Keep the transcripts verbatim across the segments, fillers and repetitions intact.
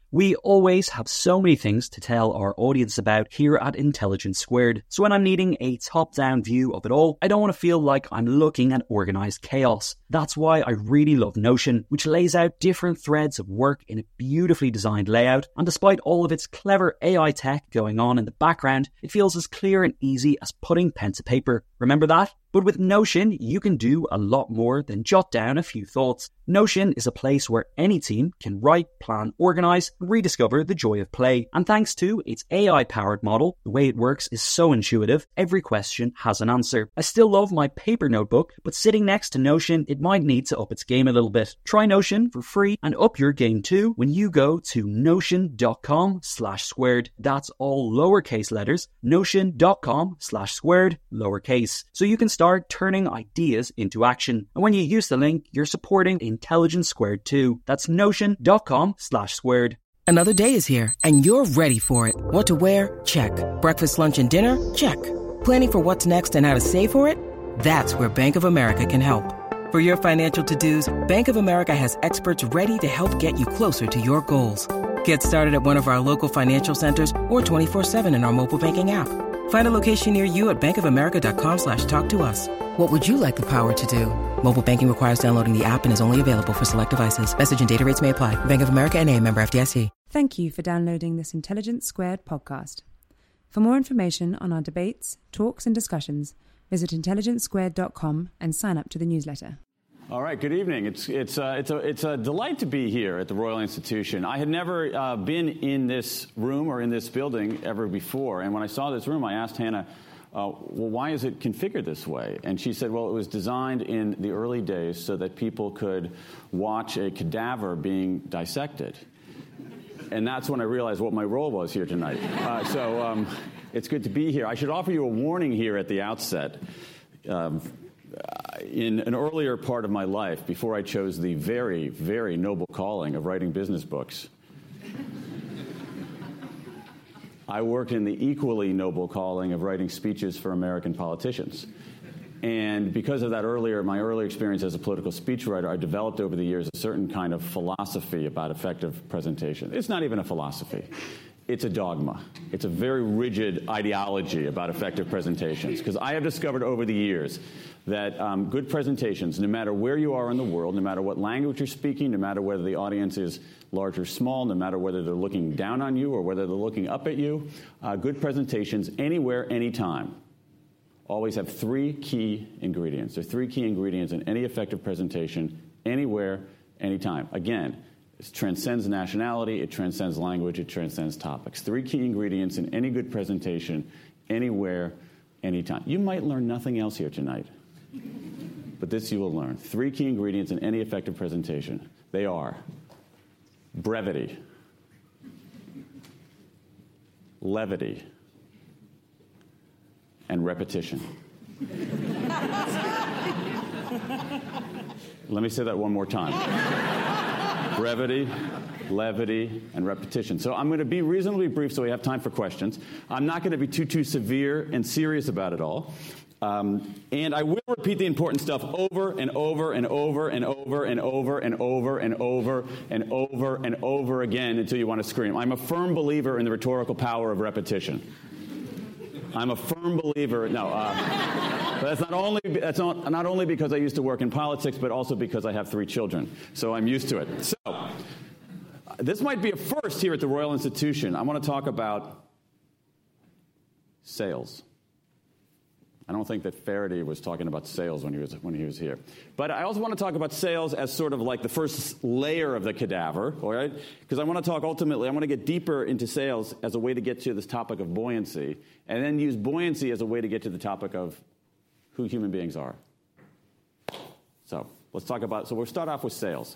We always have so many things to tell our audience about here at Intelligence Squared, so when I'm needing a top-down view of it all, I don't want to feel like I'm looking at organized chaos. That's why I really love Notion, which lays out different threads of work in a beautifully designed layout, and despite all of its clever A I tech going on in the background, it feels as clear and easy as putting pen to paper. Remember that? But with Notion, you can do a lot more than jot down a few thoughts. Notion is a place where any team can write, plan, organize, and rediscover the joy of play. And thanks to its A I-powered model, the way it works is so intuitive, every question has an answer. I still love my paper notebook, but sitting next to Notion, it might need to up its game a little bit. Try Notion for free and up your game too when you go to notion.com slash squared. That's all lowercase letters, notion.com slash squared, lowercase. So you can start turning ideas into action. And when you use the link, you're supporting Intelligence Squared too. That's notion.com slash squared. Another day is here, and you're ready for it. What to wear? Check. Breakfast, lunch, and dinner? Check. Planning for what's next and how to save for it? That's where Bank of America can help. For your financial to-dos, Bank of America has experts ready to help get you closer to your goals. Get started at one of our local financial centers or twenty-four seven in our mobile banking app. Find a location near you at bankofamerica.com slash talk to us. What would you like the power to do? Mobile banking requires downloading the app and is only available for select devices. Message and data rates may apply. Bank of America N A, member F D I C. Thank you for downloading this Intelligence Squared podcast. For more information on our debates, talks and discussions, visit intelligence squared dot com and sign up to the newsletter. All right, good evening. It's it's uh, it's a it's a delight to be here at the Royal Institution. I had never uh, been in this room or in this building ever before, and when I saw this room, I asked Hannah, uh, "Well, why is it configured this way?" And she said, "Well, it was designed in the early days so that people could watch a cadaver being dissected." And that's when I realized what my role was here tonight. Uh, so um, it's good to be here. I should offer you a warning here at the outset. Um, In an earlier part of my life, before I chose the very, very noble calling of writing business books, I worked in the equally noble calling of writing speeches for American politicians. And because of that earlier, my earlier experience as a political speechwriter, I developed over the years a certain kind of philosophy about effective presentation. It's not even a philosophy. It's a dogma. It's a very rigid ideology about effective presentations. Because I have discovered over the years that um, good presentations, no matter where you are in the world, no matter what language you're speaking, no matter whether the audience is large or small, no matter whether they're looking down on you or whether they're looking up at you, uh, good presentations anywhere, anytime, always have three key ingredients. There are three key ingredients in any effective presentation, anywhere, anytime. Again, it transcends nationality, it transcends language, it transcends topics. Three key ingredients in any good presentation, anywhere, anytime. You might learn nothing else here tonight, but this you will learn. Three key ingredients in any effective presentation. They are brevity, levity, and repetition. Let me say that one more time. Brevity, levity, and repetition. So I'm going to be reasonably brief so we have time for questions. I'm not going to be too, too severe and serious about it all. Um, and I will repeat the important stuff over and over and over and over and over and over and over and over and over again until you want to scream. I'm a firm believer in the rhetorical power of repetition. I'm a firm believer. No, uh, that's not only that's not, not only because I used to work in politics, but also because I have three children, so I'm used to it. So uh, this might be a first here at the Royal Institution. I want to talk about sales. I don't think that Faraday was talking about sales when he was when he was here. But I also want to talk about sales as sort of like the first layer of the cadaver, all right? Because I want to talk ultimately, I want to get deeper into sales as a way to get to this topic of buoyancy, and then use buoyancy as a way to get to the topic of who human beings are. So let's talk about, so we'll start off with sales.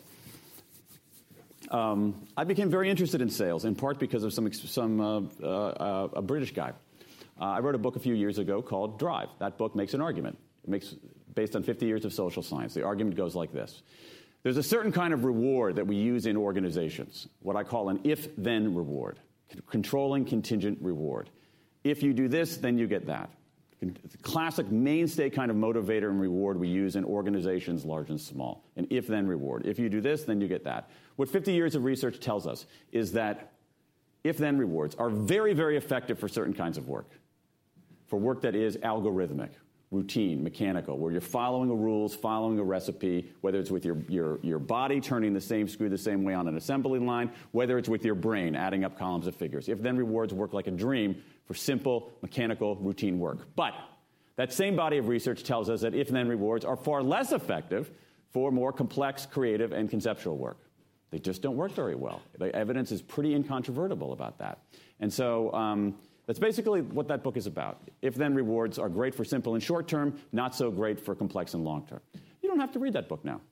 Um, I became very interested in sales, in part because of some, some uh, uh, a British guy. Uh, I wrote a book a few years ago called Drive. That book makes an argument. It makes, based on fifty years of social science. The argument goes like this. There's a certain kind of reward that we use in organizations, what I call an if-then reward, controlling contingent reward. If you do this, then you get that. It's a classic mainstay kind of motivator and reward we use in organizations large and small. An if-then reward. If you do this, then you get that. What fifty years of research tells us is that if-then rewards are very, very effective for certain kinds of work. For work that is algorithmic, routine, mechanical, where you're following the rules, following a recipe, whether it's with your, your, your body turning the same screw the same way on an assembly line, whether it's with your brain adding up columns of figures. If-then rewards work like a dream for simple, mechanical, routine work. But that same body of research tells us that if-then rewards are far less effective for more complex, creative, and conceptual work. They just don't work very well. The evidence is pretty incontrovertible about that. And so um, that's basically what that book is about. If-then rewards are great for simple and short term, not so great for complex and long term. You don't have to read that book now.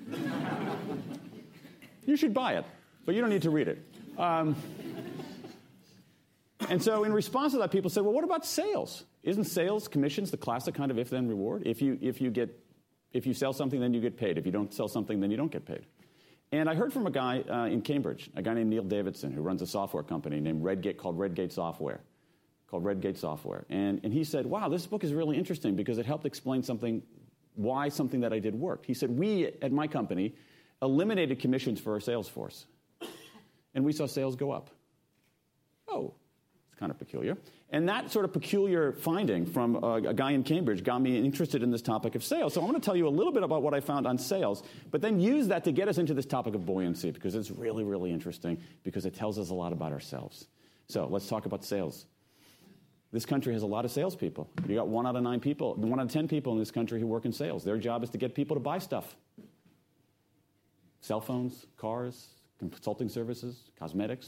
You should buy it, but you don't need to read it. Um, and so in response to that, people say, well, what about sales? Isn't sales commissions the classic kind of if-then reward? If you, if you get, if you sell something, then you get paid. If you don't sell something, then you don't get paid. And I heard from a guy uh, in Cambridge, a guy named Neil Davidson, who runs a software company named Redgate, called Redgate Software, called Redgate Software. And, and he said, wow, this book is really interesting because it helped explain something, why something that I did worked. He said, we at my company eliminated commissions for our sales force, and we saw sales go up. Oh, it's kind of peculiar. And that sort of peculiar finding from a, a guy in Cambridge got me interested in this topic of sales. So I'm going to tell you a little bit about what I found on sales, but then use that to get us into this topic of buoyancy, because it's really, really interesting, because it tells us a lot about ourselves. So let's talk about sales. This country has a lot of salespeople. You got one out of nine people, one out of ten people in this country who work in sales. Their job is to get people to buy stuff. Cell phones, cars, consulting services, cosmetics.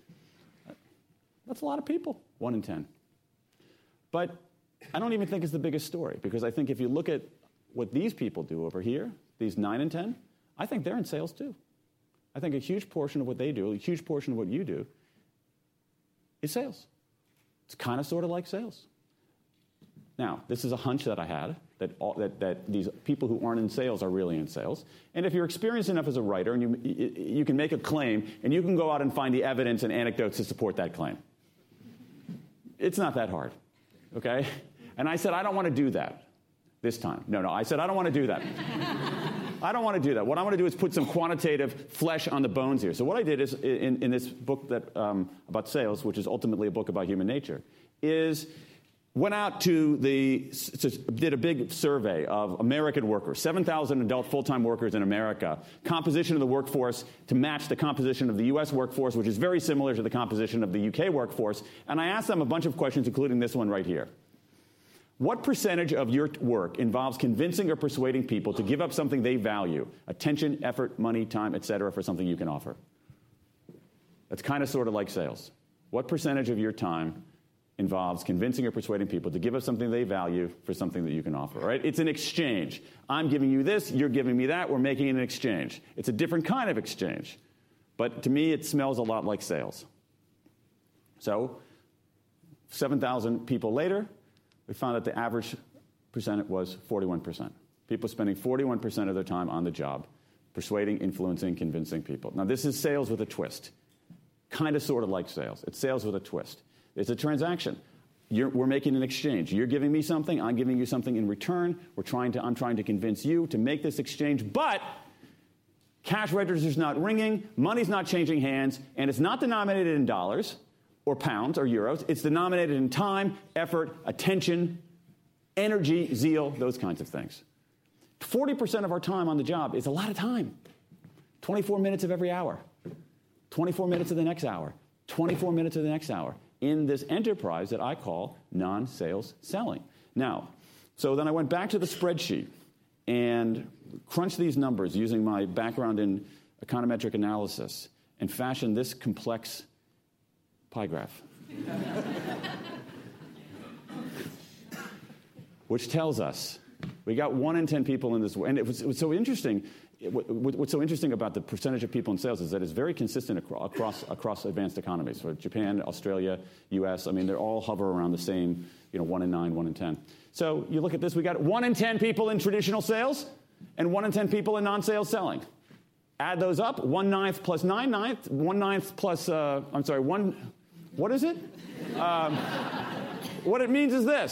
That's a lot of people, one in ten. But I don't even think it's the biggest story, because I think if you look at what these people do over here, these nine and ten, I think they're in sales too. I think a huge portion of what they do, a huge portion of what you do, is sales. It's kind of sort of like sales. Now, this is a hunch that I had, that, all, that, that these people who aren't in sales are really in sales. And if you're experienced enough as a writer, and you, you can make a claim, and you can go out and find the evidence and anecdotes to support that claim. It's not that hard, okay? And I said, I don't want to do that this time. No, no, I said, I don't want to do that. I don't want to do that. What I want to do is put some quantitative flesh on the bones here. So what I did is, in, in this book that um, about sales, which is ultimately a book about human nature, is went out to the, did a big survey of American workers, seven thousand adult full-time workers in America, composition of the workforce to match the composition of the U S workforce, which is very similar to the composition of the U K workforce. And I asked them a bunch of questions, including this one right here. What percentage of your work involves convincing or persuading people to give up something they value, attention, effort, money, time, et cetera, for something you can offer? That's kind of sort of like sales. What percentage of your time involves convincing or persuading people to give up something they value for something that you can offer, right? It's an exchange. I'm giving you this, you're giving me that, we're making an exchange. It's a different kind of exchange. But to me, it smells a lot like sales. So, seven thousand people later, we found that the average percent was forty-one percent. People spending forty-one percent of their time on the job, persuading, influencing, convincing people. Now, this is sales with a twist. Kind of sort of like sales. It's sales with a twist. It's a transaction. You're, we're making an exchange. You're giving me something. I'm giving you something in return. We're trying to, I'm trying to convince you to make this exchange. But cash register's not ringing. Money's not changing hands. And it's not denominated in dollars or pounds or euros. It's denominated in time, effort, attention, energy, zeal, those kinds of things. forty percent of our time on the job is a lot of time. twenty-four minutes of every hour. twenty-four minutes of the next hour. twenty-four minutes of the next hour. In this enterprise that I call non-sales selling. Now, so then I went back to the spreadsheet and crunched these numbers using my background in econometric analysis and fashioned this complex pie graph. Which tells us we got one in ten people in this, and it was, it was so interesting. What's so interesting about the percentage of people in sales is that it's very consistent across across advanced economies. So Japan, Australia, U S, I mean, they all hover around the same, you know, one in nine, one in ten. So you look at this, we got one in ten people in traditional sales and one in ten people in non-sales selling. Add those up, one ninth plus nine ninth, one ninth plus, uh, I'm sorry, one, what is it? Um, what it means is this.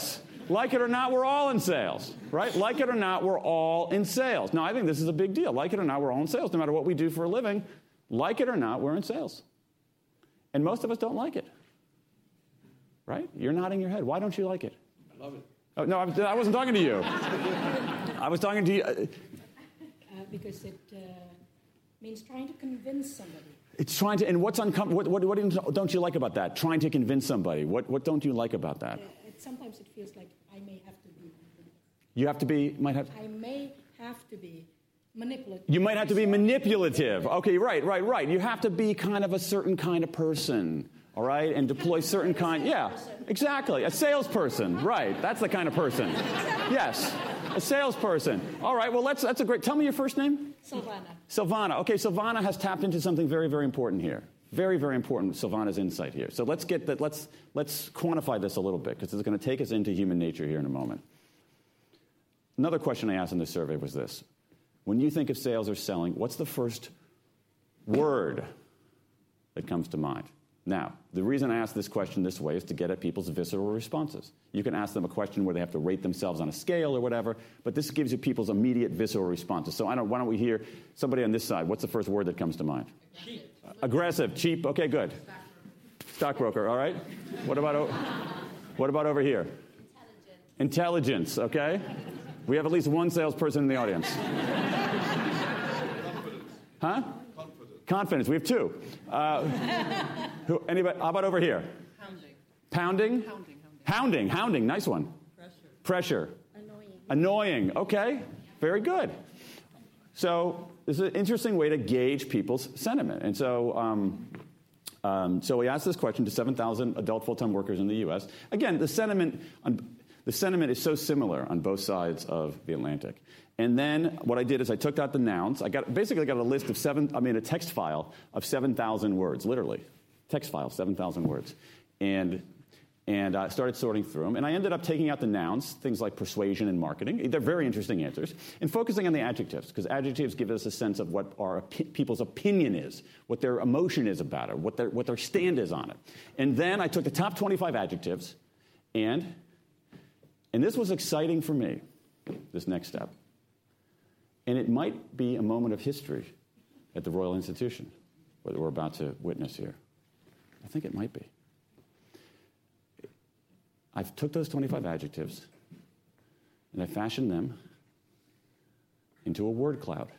Like it or not, we're all in sales, right? Like it or not, we're all in sales. Now, I think this is a big deal. Like it or not, we're all in sales. No matter what we do for a living, like it or not, we're in sales. And most of us don't like it, right? You're nodding your head. Why don't you like it? I love it. Oh, no, I, I wasn't talking to you. I was talking to you. Uh, because it uh, means trying to convince somebody. It's trying to, and what's uncomfortable, what, what, what don't you like about that? Trying to convince somebody. What, what don't you like about that? Uh, it, sometimes it feels like I may have to be. You have to be, might have. I may have to be manipulative. You might have to be manipulative. Okay, right, right, right. You have to be kind of a certain kind of person, all right, and deploy certain kind. Yeah, exactly. A salesperson, right? That's the kind of person. Yes, a salesperson. All right. Well, let's. That's a great. Tell me your first name. Silvana. Silvana. Okay, Silvana has tapped into something very, very important here. Very, very important. Silvana's insight here. So let's get that. Let's let's quantify this a little bit because it's going to take us into human nature here in a moment. Another question I asked in this survey was this: when you think of sales or selling, what's the first word that comes to mind? Now, the reason I ask this question this way is to get at people's visceral responses. You can ask them a question where they have to rate themselves on a scale or whatever, but this gives you people's immediate visceral responses. So I don't, why don't we hear somebody on this side? What's the first word that comes to mind? Cheap. Uh, aggressive, cheap. Okay, good. Stockbroker. All right. What about o- what about over here? Intelligence. Intelligence. Okay. We have at least one salesperson in the audience. Huh? Confidence. We have two. Uh, who, anybody? How about over here? Hounding. Pounding? Hounding. Hounding. Hounding. Hounding. Nice one. Pressure. Pressure. Annoying. Annoying. Okay. Very good. So this is an interesting way to gauge people's sentiment. And so, um, um, so we asked this question to seven thousand adult full-time workers in the U S. Again, the sentiment on, the sentiment is so similar on both sides of the Atlantic. And then what I did is I took out the nouns. I got basically got a list of seven, I mean a text file of seven thousand words, literally. Text file, seven thousand words. And and I uh, started sorting through them. And I ended up taking out the nouns, things like persuasion and marketing. They're very interesting answers. And focusing on the adjectives, because adjectives give us a sense of what our people's opinion is, what their emotion is about it, what their, what their stand is on it. And then I took the top twenty-five adjectives, and, and this was exciting for me, this next step. And it might be a moment of history at the Royal Institution, what we're about to witness here. I think it might be. I took those twenty-five adjectives, and I fashioned them into a word cloud.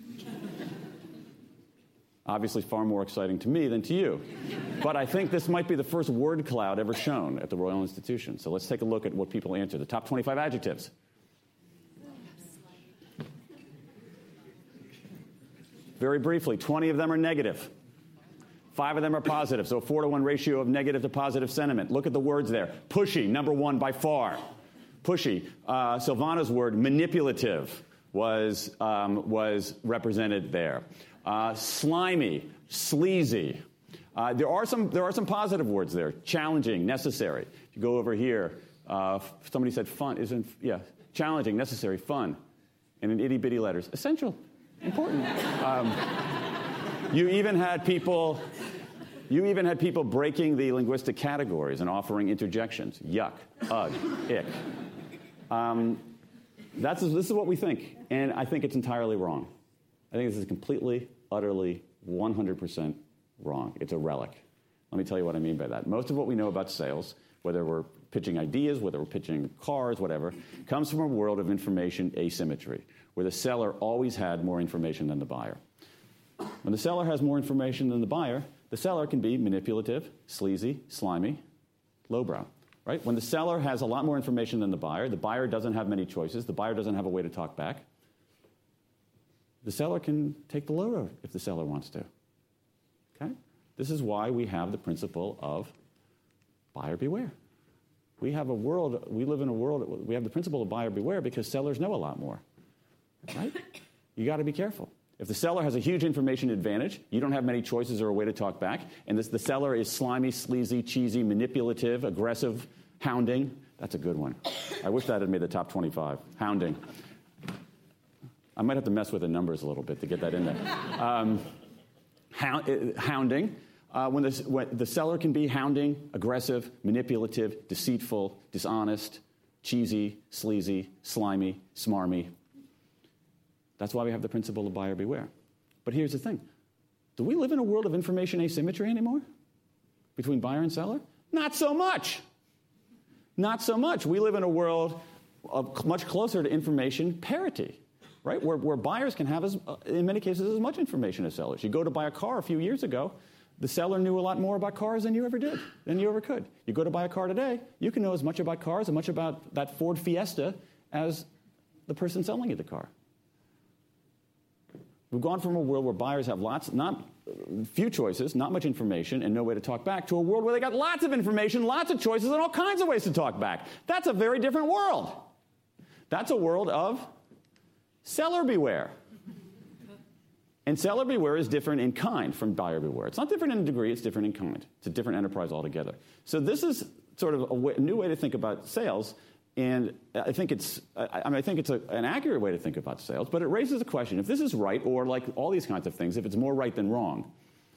Obviously far more exciting to me than to you. But I think this might be the first word cloud ever shown at the Royal Institution. So let's take a look at what people answered. The top twenty-five adjectives. Very briefly, twenty of them are negative. Five of them are positive, so a four to one ratio of negative to positive sentiment. Look at the words there. Pushy, number one by far. Pushy. Uh, Silvana's word, manipulative, was, um, was represented there. Uh, slimy, sleazy. Uh, there are some there are some positive words there. Challenging, necessary. If you go over here, uh, somebody said fun. Isn't yeah, challenging, necessary, fun, and in itty bitty letters, essential. Important. Um, you even had people, you even had people breaking the linguistic categories and offering interjections. Yuck, ugh, ick. Um, that's this is what we think, and I think it's entirely wrong. I think this is completely, utterly, one hundred percent wrong. It's a relic. Let me tell you what I mean by that. Most of what we know about sales, whether we're pitching ideas, whether we're pitching cars, whatever, comes from a world of information asymmetry, where the seller always had more information than the buyer. When the seller has more information than the buyer, the seller can be manipulative, sleazy, slimy, lowbrow. Right? When the seller has a lot more information than the buyer, the buyer doesn't have many choices, the buyer doesn't have a way to talk back, the seller can take the low road if the seller wants to. Okay? This is why we have the principle of buyer beware. We have a world, we live in a world, we have the principle of buyer beware because sellers know a lot more. Right? You got to be careful. If the seller has a huge information advantage, you don't have many choices or a way to talk back, and this, the seller is slimy, sleazy, cheesy, manipulative, aggressive, hounding, that's a good one. I wish that had made the top twenty-five. Hounding. I might have to mess with the numbers a little bit to get that in there. Um, hound, uh, hounding. Uh, when, the, when the seller can be hounding, aggressive, manipulative, deceitful, dishonest, cheesy, sleazy, slimy, smarmy. That's why we have the principle of buyer beware. But here's the thing. Do we live in a world of information asymmetry anymore? Between buyer and seller? Not so much. Not so much. We live in a world of much closer to information parity, right? Where, where buyers can have, as, in many cases, as much information as sellers. You go to buy a car a few years ago, the seller knew a lot more about cars than you ever did, than you ever could. You go to buy a car today, you can know as much about cars and much about that Ford Fiesta as the person selling you the car. We've gone from a world where buyers have lots, not few choices, not much information, and no way to talk back, to a world where they got lots of information, lots of choices, and all kinds of ways to talk back. That's a very different world. That's a world of seller beware. And seller beware is different in kind from buyer beware. It's not different in degree, it's different in kind. It's a different enterprise altogether. So this is sort of a, way, a new way to think about sales, and I think it's, I, I mean, I think it's a, an accurate way to think about sales, but it raises a question. If this is right, or like all these kinds of things, if it's more right than wrong,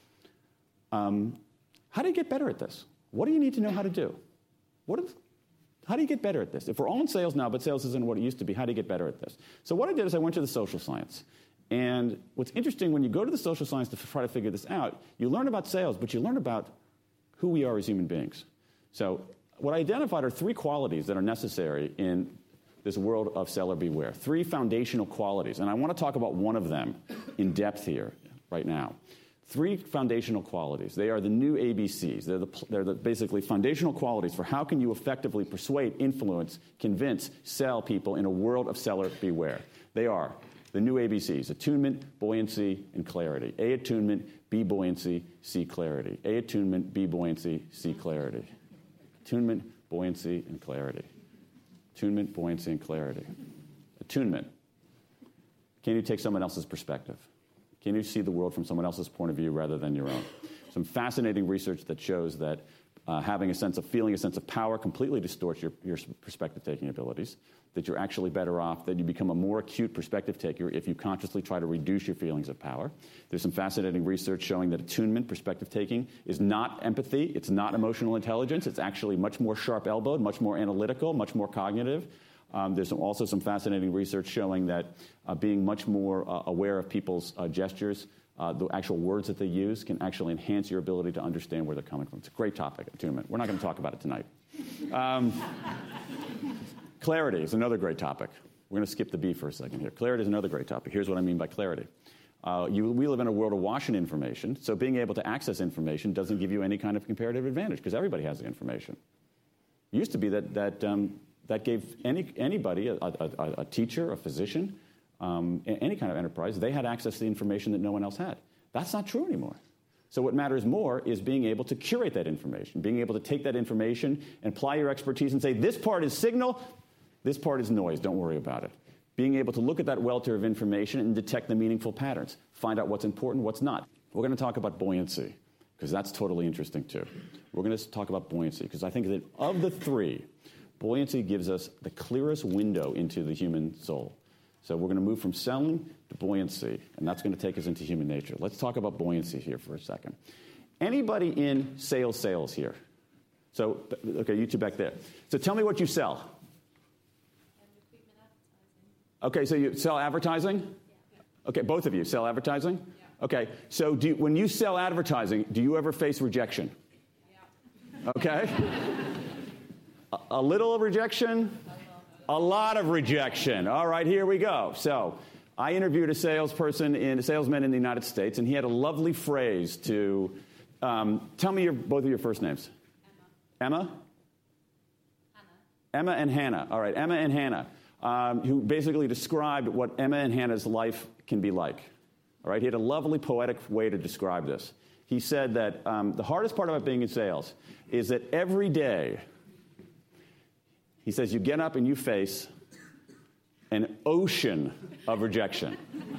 um, how do you get better at this? What do you need to know how to do? What is, how do you get better at this? If we're all in sales now, but sales isn't what it used to be, how do you get better at this? So what I did is I went to the social science. And what's interesting, when you go to the social science to try to figure this out, you learn about sales, but you learn about who we are as human beings. So what I identified are three qualities that are necessary in this world of seller beware. Three foundational qualities. And I want to talk about one of them in depth here right now. Three foundational qualities. They are the new A B Cs. They're, the, they're the basically foundational qualities for how can you effectively persuade, influence, convince, sell people in a world of seller beware. They are the new A B Cs: attunement, buoyancy, and clarity. A, attunement; B, buoyancy; C, clarity. A, attunement; B, buoyancy; C, clarity. Attunement, buoyancy, and clarity. Attunement, buoyancy, and clarity. Attunement. Can you take someone else's perspective? Can you see the world from someone else's point of view rather than your own? Some fascinating research that shows that uh, having a sense of feeling, a sense of power completely distorts your, your perspective-taking abilities, that you're actually better off, that you become a more acute perspective taker if you consciously try to reduce your feelings of power. There's some fascinating research showing that attunement, perspective taking, is not empathy, it's not emotional intelligence, it's actually much more sharp-elbowed, much more analytical, much more cognitive. Um, there's some, also some fascinating research showing that uh, being much more uh, aware of people's uh, gestures, uh, the actual words that they use, can actually enhance your ability to understand where they're coming from. It's a great topic, attunement. We're not going to talk about it tonight. Um, Clarity is another great topic. We're going to skip the B for a second here. Clarity is another great topic. Here's what I mean by clarity. Uh, you, we live in a world of Washington information, so being able to access information doesn't give you any kind of comparative advantage because everybody has the information. It used to be that that, um, that gave any, anybody, a, a, a teacher, a physician, um, any kind of enterprise, they had access to the information that no one else had. That's not true anymore. So what matters more is being able to curate that information, being able to take that information and apply your expertise and say, this part is signal, this part is noise, don't worry about it. Being able to look at that welter of information and detect the meaningful patterns, find out what's important, what's not. We're going to talk about buoyancy, because that's totally interesting too. We're going to talk about buoyancy, because I think that of the three, buoyancy gives us the clearest window into the human soul. So we're going to move from selling to buoyancy, and that's going to take us into human nature. Let's talk about buoyancy here for a second. Anybody in sales sales here? So, okay, you two back there. So tell me what you sell. Okay, so you sell advertising? Yeah. Okay, both of you sell advertising? Yeah. Okay, so do you, when you sell advertising, do you ever face rejection? Yeah. Okay. a, a little rejection? A lot of rejection. All right, here we go. So I interviewed a salesperson, in, a salesman in the United States, and he had a lovely phrase to, um, tell me your, both of your first names. Emma. Emma? Hannah. Emma and Hannah. All right, Emma and Hannah. Um, who basically described what Emma and Hannah's life can be like. All right, he had a lovely poetic way to describe this. He said that um, the hardest part about being in sales is that every day, he says, you get up and you face an ocean of rejection.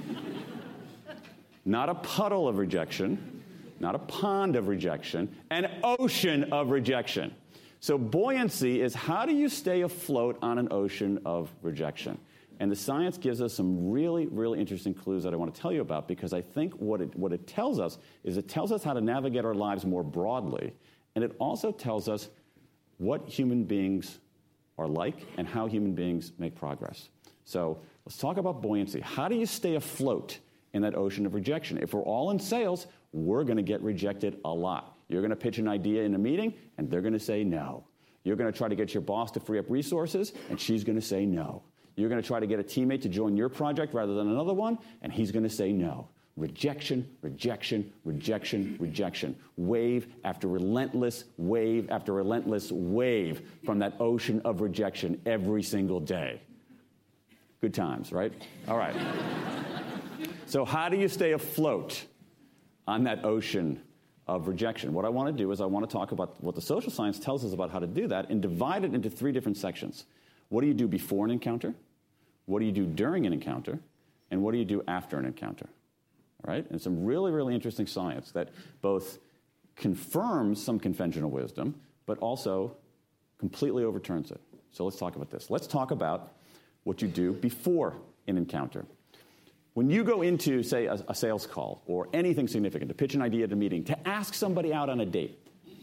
Not a puddle of rejection, not a pond of rejection, an ocean of rejection. So buoyancy is how do you stay afloat on an ocean of rejection? And the science gives us some really, really interesting clues that I want to tell you about, because I think what it, what it tells us is it tells us how to navigate our lives more broadly, and it also tells us what human beings are like and how human beings make progress. So let's talk about buoyancy. How do you stay afloat in that ocean of rejection? If we're all in sales, we're going to get rejected a lot. You're going to pitch an idea in a meeting, and they're going to say no. You're going to try to get your boss to free up resources, and she's going to say no. You're going to try to get a teammate to join your project rather than another one, and he's going to say no. Rejection, rejection, rejection, rejection. Wave after relentless wave after relentless wave from that ocean of rejection every single day. Good times, right? All right. So how do you stay afloat on that ocean of rejection? What I want to do is I want to talk about what the social science tells us about how to do that and divide it into three different sections. What do you do before an encounter? What do you do during an encounter? And what do you do after an encounter? All right? And some really, really interesting science that both confirms some conventional wisdom, but also completely overturns it. So let's talk about this. Let's talk about what you do before an encounter. When you go into, say, a, a sales call or anything significant, to pitch an idea at a meeting, to ask somebody out on a date,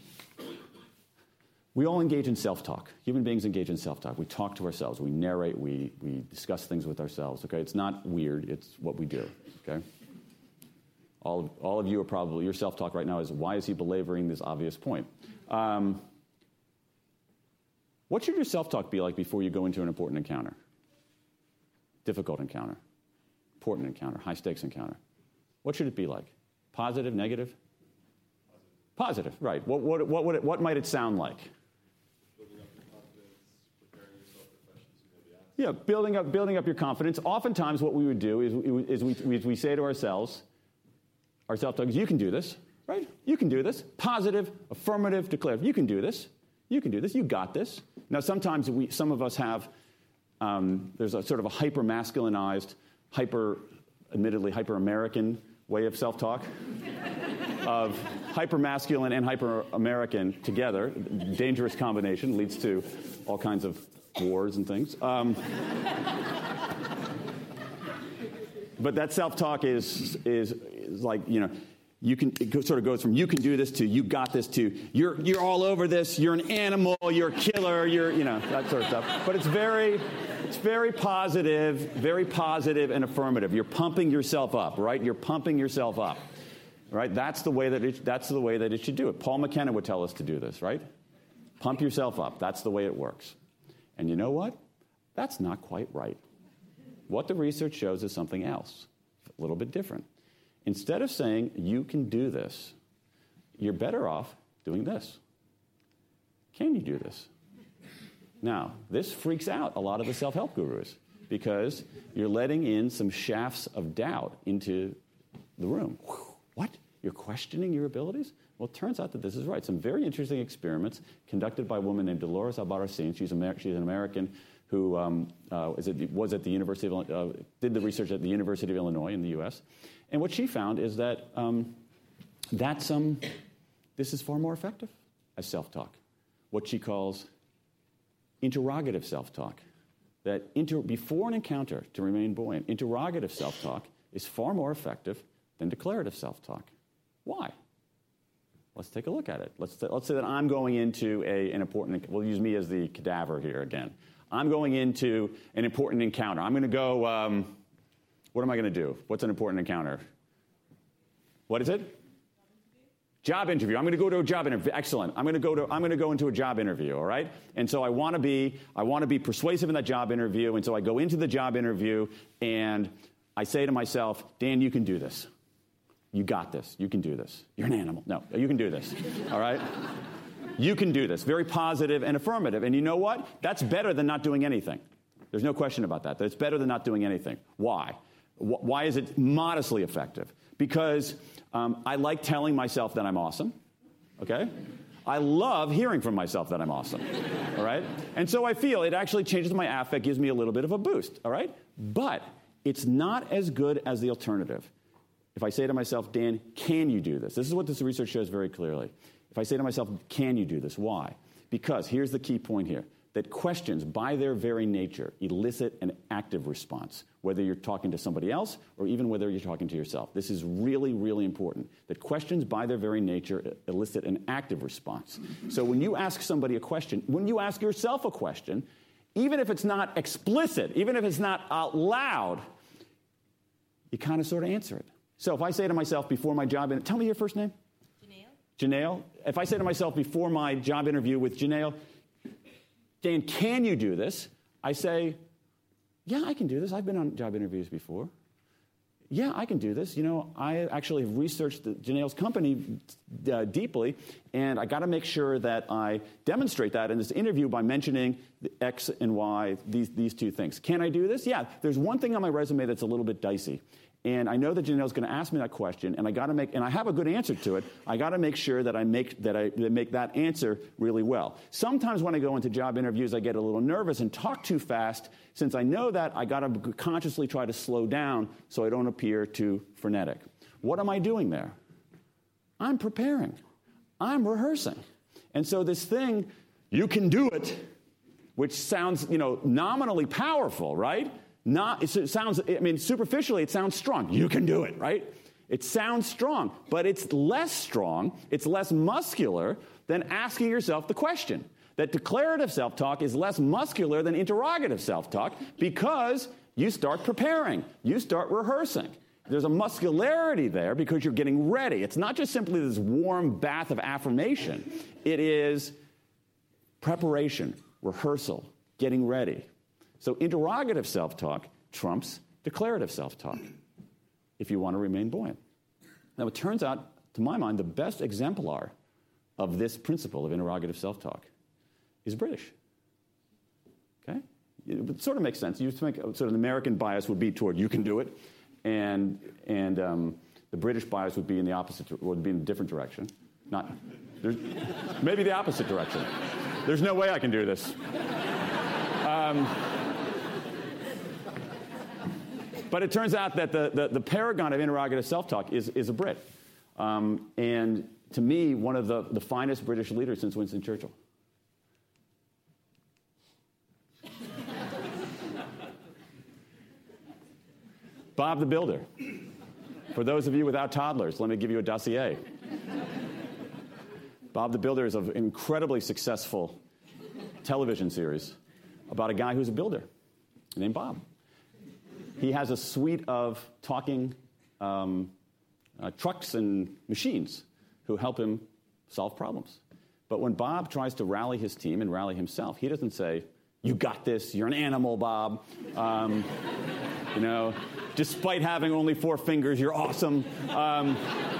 we all engage in self-talk. Human beings engage in self-talk. We talk to ourselves. We narrate. We, we discuss things with ourselves. Okay, it's not weird. It's what we do. Okay. All of, all of you are probably, your self-talk right now is, why is he belaboring this obvious point? Um, what should your self-talk be like before you go into an important encounter? Difficult encounter, important encounter, high-stakes encounter. What should it be like? Positive, negative? Positive, Positive right. What, what, what, would it, what might it sound like? Building up your confidence, preparing yourself for questions you're going to be asked. Yeah, building up, building up your confidence. Oftentimes what we would do is, is we, we, we say to ourselves, our self-talk is, you can do this, right? You can do this. Positive, affirmative, declarative. You can do this. You can do this. You got this. Now, sometimes we, some of us have, um, there's a sort of a hyper-masculinized, hyper, admittedly hyper-American way of self-talk, of hyper-masculine and hyper-American together. Dangerous combination, leads to all kinds of wars and things. Um, but that self-talk is, is, is like, you know, you can, it sort of goes from you can do this to you got this to you're, you're all over this, you're an animal, you're a killer, you're, you know, that sort of stuff. But it's very, it's very positive, very positive and affirmative. You're pumping yourself up, right? You're pumping yourself up, right? That's the way that it, that's the way that it should do it. Paul McKenna would tell us to do this, right? Pump yourself up. That's the way it works. And you know what? That's not quite right. What the research shows is something else, a little bit different. Instead of saying, you can do this, you're better off doing this. Can you do this? Now, this freaks out a lot of the self-help gurus because you're letting in some shafts of doubt into the room. What? You're questioning your abilities? Well, it turns out that this is right. Some very interesting experiments conducted by a woman named Dolores Albarracin. She's, Amer- she's an American who um, uh, is at, was at the University of uh, did the research at the University of Illinois in the U S And what she found is that um, that's um, this is far more effective as self-talk. What she calls interrogative self-talk. That inter- before an encounter, to remain buoyant, interrogative self-talk is far more effective than declarative self-talk. Why? Let's take a look at it. Let's, th- let's say that I'm going into a, an important, we'll use me as the cadaver here again. I'm going into an important encounter. I'm going to go, um, what am I going to do? What's an important encounter? What is it? Job interview. I'm going to go to a job interview. Excellent. I'm going to go to. I'm going to go into a job interview. All right. And so I want to be. I want to be persuasive in that job interview. And so I go into the job interview and I say to myself, Dan, you can do this. You got this. You can do this. You're an animal. No, you can do this. All right. You can do this. Very positive and affirmative. And you know what? That's better than not doing anything. There's no question about that. It's better than not doing anything. Why? Why is it modestly effective? Because um, I like telling myself that I'm awesome, okay? I love hearing from myself that I'm awesome, all right? And so I feel it actually changes my affect, gives me a little bit of a boost, all right? But it's not as good as the alternative. If I say to myself, Dan, can you do this? This is what this research shows very clearly. If I say to myself, can you do this? Why? Because here's the key point here. that questions, by their very nature, elicit an active response, whether you're talking to somebody else or even whether you're talking to yourself. This is really, really important, that questions, by their very nature, elicit an active response. So when you ask somebody a question, when you ask yourself a question, even if it's not explicit, even if it's not out loud, you kind of sort of answer it. So if I say to myself before my job, tell me your first name. Janelle. Janelle. If I say to myself before my job interview with Janelle, Dan, can you do this? I say, yeah, I can do this. I've been on job interviews before. Yeah, I can do this. You know, I actually have researched the, Janelle's company uh, deeply, and I got to make sure that I demonstrate that in this interview by mentioning the X and Y, these, these two things. Can I do this? Yeah, there's one thing on my resume that's a little bit dicey. And I know that Janelle's going to ask me that question, and I got to make, and I have a good answer to it. I got to make sure that I make that I that make that answer really well. Sometimes when I go into job interviews, I get a little nervous and talk too fast. Since I know that, I got to consciously try to slow down so I don't appear too frenetic. What am I doing there? I'm preparing. I'm rehearsing. And so this thing, you can do it, which sounds, you know, nominally powerful, right? Not, it sounds, I mean, superficially, it sounds strong. You can do it, right? It sounds strong, but it's less strong, it's less muscular than asking yourself the question. That declarative self-talk is less muscular than interrogative self-talk because you start preparing, you start rehearsing. There's a muscularity there because you're getting ready. It's not just simply this warm bath of affirmation. It is preparation, rehearsal, getting ready. So interrogative self-talk trumps declarative self-talk if you want to remain buoyant. Now, it turns out, to my mind, the best exemplar of this principle of interrogative self-talk is British. Okay? It sort of makes sense. You think sort of an American bias would be toward you can do it, and and um, the British bias would be in the opposite, would be in a different direction. Not, there's, maybe the opposite direction. There's no way I can do this. Um, But it turns out that the, the, the paragon of interrogative self-talk is, is a Brit. Um, and to me, one of the, the finest British leaders since Winston Churchill. Bob the Builder. For those of you without toddlers, let me give you a dossier. Bob the Builder is an incredibly successful television series about a guy who's a builder named Bob. He has a suite of talking um, uh, trucks and machines who help him solve problems. But when Bob tries to rally his team and rally himself, he doesn't say, you got this, you're an animal, Bob. Um, you know, despite having only four fingers, you're awesome. Um,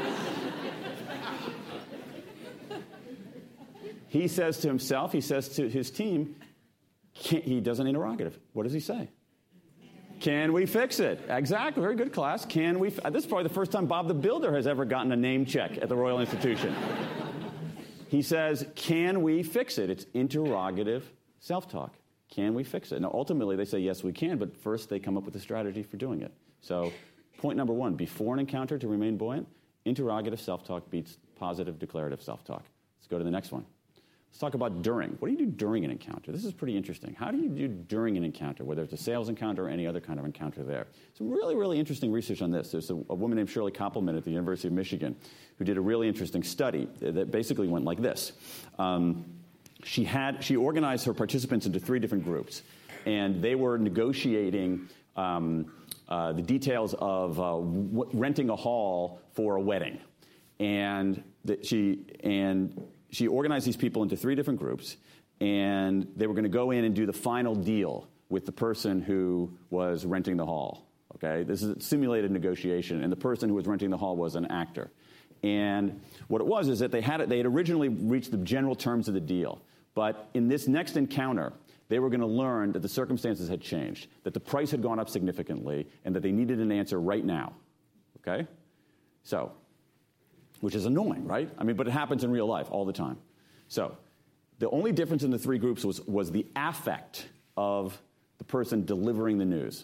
he says to himself, he says to his team, can't, he does an interrogative. What does he say? Can we fix it? Exactly. Very good, class. Can we? F- this is probably the first time Bob the Builder has ever gotten a name check at the Royal Institution. He says, can we fix it? It's interrogative self-talk. Can we fix it? Now, ultimately, they say, yes, we can, but first they come up with a strategy for doing it. So point number one, before an encounter to remain buoyant, interrogative self-talk beats positive declarative self-talk. Let's go to the next one. Let's talk about during. What do you do during an encounter? This is pretty interesting. How do you do during an encounter, whether it's a sales encounter or any other kind of encounter there? Some really, really interesting research on this. There's a, a woman named Shirley Koppelman at the University of Michigan who did a really interesting study that basically went like this. Um, she had she organized her participants into three different groups, and they were negotiating um, uh, the details of uh, w- renting a hall for a wedding. And that she and She organized these people into three different groups, and they were going to go in and do the final deal with the person who was renting the hall. Okay, this is a simulated negotiation, and the person who was renting the hall was an actor. And what it was is that they had they had originally reached the general terms of the deal, but in this next encounter, they were going to learn that the circumstances had changed, that the price had gone up significantly, and that they needed an answer right now. Okay, so. Which is annoying, right? I mean, but it happens in real life all the time. So the only difference in the three groups was, was the affect of the person delivering the news.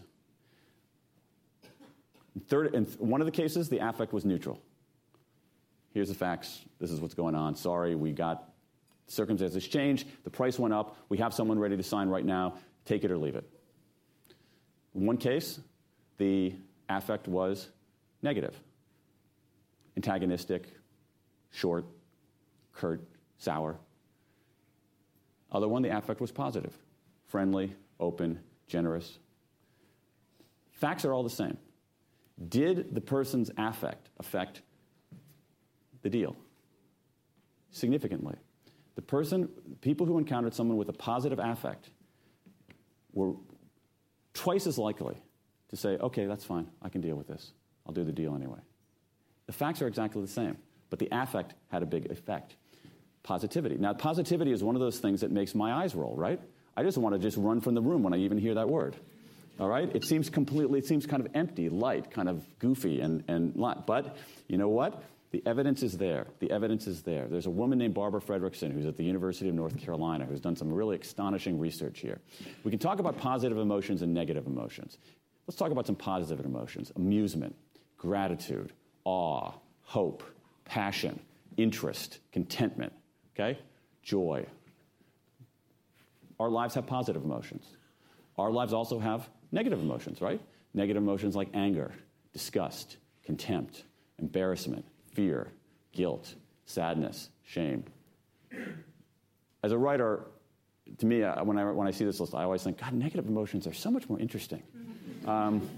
Third, in one of the cases, the affect was neutral. Here's the facts. This is what's going on. Sorry, we got Circumstances changed. The price went up. We have someone ready to sign right now. Take it or leave it. In one case, the affect was negative, antagonistic, short, curt, sour. Other one, the affect was positive, friendly, open, generous. Facts are all the same. Did the person's affect affect the deal? Significantly. The person, people who encountered someone with a positive affect were twice as likely to say, okay, that's fine, I can deal with this. I'll do the deal anyway. The facts are exactly the same, but the affect had a big effect. Positivity. Now, positivity is one of those things that makes my eyes roll, right? I just want to just run from the room when I even hear that word. All right? It seems completely, it seems kind of empty, light, kind of goofy, and, and light. But you know what? The evidence is there. The evidence is there. There's a woman named Barbara Fredrickson who's at the University of North Carolina who's done some really astonishing research here. We can talk about positive emotions and negative emotions. Let's talk about some positive emotions. Amusement, gratitude, awe, hope, passion, interest, contentment, okay? Joy. Our lives have positive emotions. Our lives also have negative emotions, right? Negative emotions like anger, disgust, contempt, embarrassment, fear, guilt, sadness, shame. As a writer, to me, uh, when I when I see this list, I always think, God, negative emotions are so much more interesting. Um,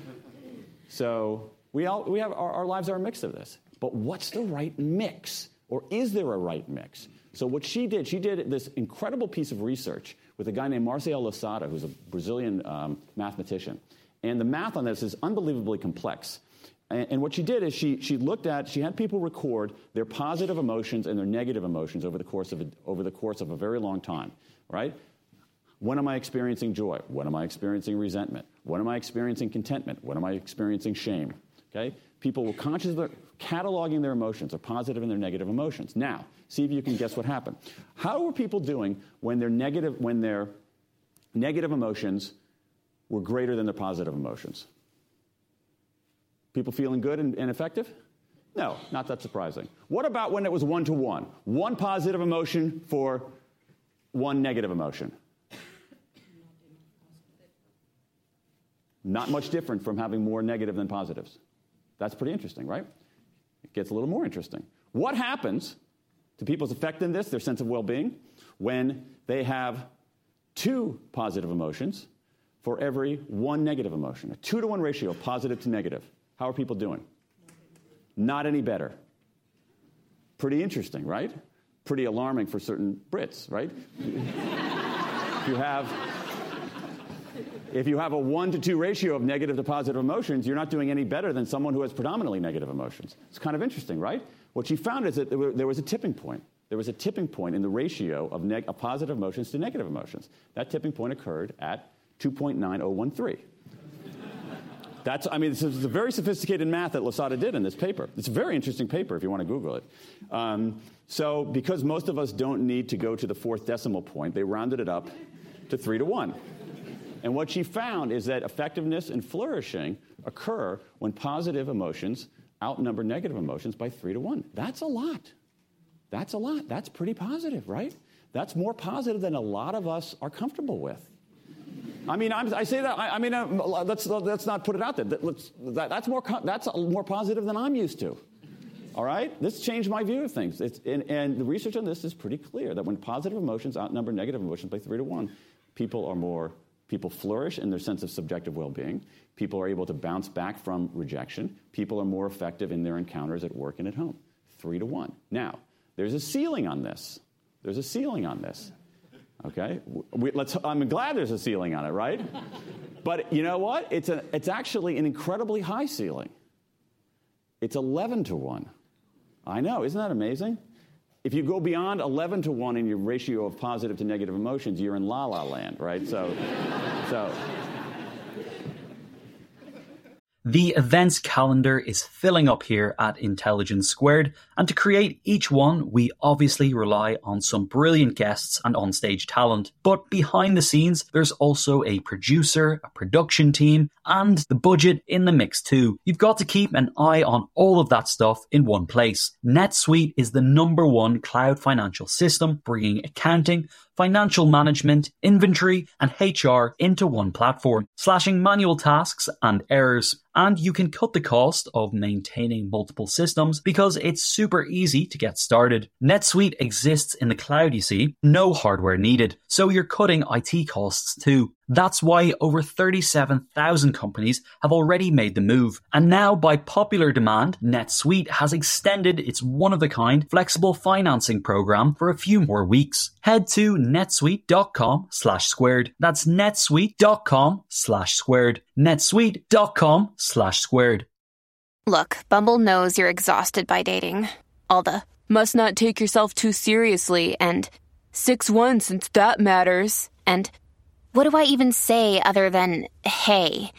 so we all we have our, our lives are a mix of this. But what's the right mix, or is there a right mix? So what she did, she did this incredible piece of research with a guy named Marcel Losada, who's a Brazilian um, mathematician, and the math on this is unbelievably complex. And what she did is she she looked at, she had people record their positive emotions and their negative emotions over the course of a, over the course of a very long time, right? When am I experiencing joy? When am I experiencing resentment? When am I experiencing contentment? When am I experiencing shame? Okay? People were conscious of their, cataloging their emotions, their positive and their negative emotions. Now, see if you can guess what happened. How were people doing when their negative when their negative emotions were greater than their positive emotions? People feeling good and, and effective? No, not that surprising. What about when it was one-to-one? One positive emotion for one negative emotion? Not much different from having more negative than positives. That's pretty interesting, right? It gets a little more interesting. What happens to people's effectiveness, their sense of well-being, when they have two positive emotions for every one negative emotion? A two-to-one ratio, positive to negative. How are people doing? Not any better. Pretty interesting, right? Pretty alarming for certain Brits, right? If you have, if you have a one to two ratio of negative to positive emotions, you're not doing any better than someone who has predominantly negative emotions. It's kind of interesting, right? What she found is that there, were, there was a tipping point. There was a tipping point in the ratio of, neg- of positive emotions to negative emotions. That tipping point occurred at two point nine oh one three. That's, I mean, this is a very sophisticated math that Losada did in this paper. It's a very interesting paper if you want to Google it. Um, so because most of us don't need to go to the fourth decimal point, they rounded it up to three to one. And what she found is that effectiveness and flourishing occur when positive emotions outnumber negative emotions by three to one. That's a lot. That's a lot. That's pretty positive, right? That's more positive than a lot of us are comfortable with. I mean, I'm, I say that. I, I mean, uh, let's let's not put it out there. That, let's, that, that's more that's more positive than I'm used to. All right, this changed my view of things. It's, and, and the research on this is pretty clear that when positive emotions outnumber negative emotions by three to one, people are more people flourish in their sense of subjective well-being. People are able to bounce back from rejection. People are more effective in their encounters at work and at home. Three to one. Now, there's a ceiling on this. There's a ceiling on this. Okay, we, let's, I'm glad there's a ceiling on it, right? But you know what? It's, a, it's actually an incredibly high ceiling. It's eleven to one. I know, isn't that amazing? If you go beyond eleven to one in your ratio of positive to negative emotions, you're in la-la land, right? So, so. The events calendar is filling up here at Intelligence Squared, and to create each one, we obviously rely on some brilliant guests and onstage talent. But behind the scenes, there's also a producer, a production team, and the budget in the mix too. You've got to keep an eye on all of that stuff in one place. NetSuite is the number one cloud financial system, bringing accounting, financial management, inventory, and H R into one platform, slashing manual tasks and errors. And you can cut the cost of maintaining multiple systems because it's super easy to get started. NetSuite exists in the cloud, you see, no hardware needed, so you're cutting I T costs too. That's why over thirty-seven thousand companies have already made the move. And now, by popular demand, NetSuite has extended its one-of-a-kind flexible financing program for a few more weeks. Head to netsuite.com slash squared. That's netsuite.com slash squared. netsuite.com slash squared. Look, Bumble knows you're exhausted by dating. All the, must not take yourself too seriously, and six one since that matters, and what do I even say other than, hey?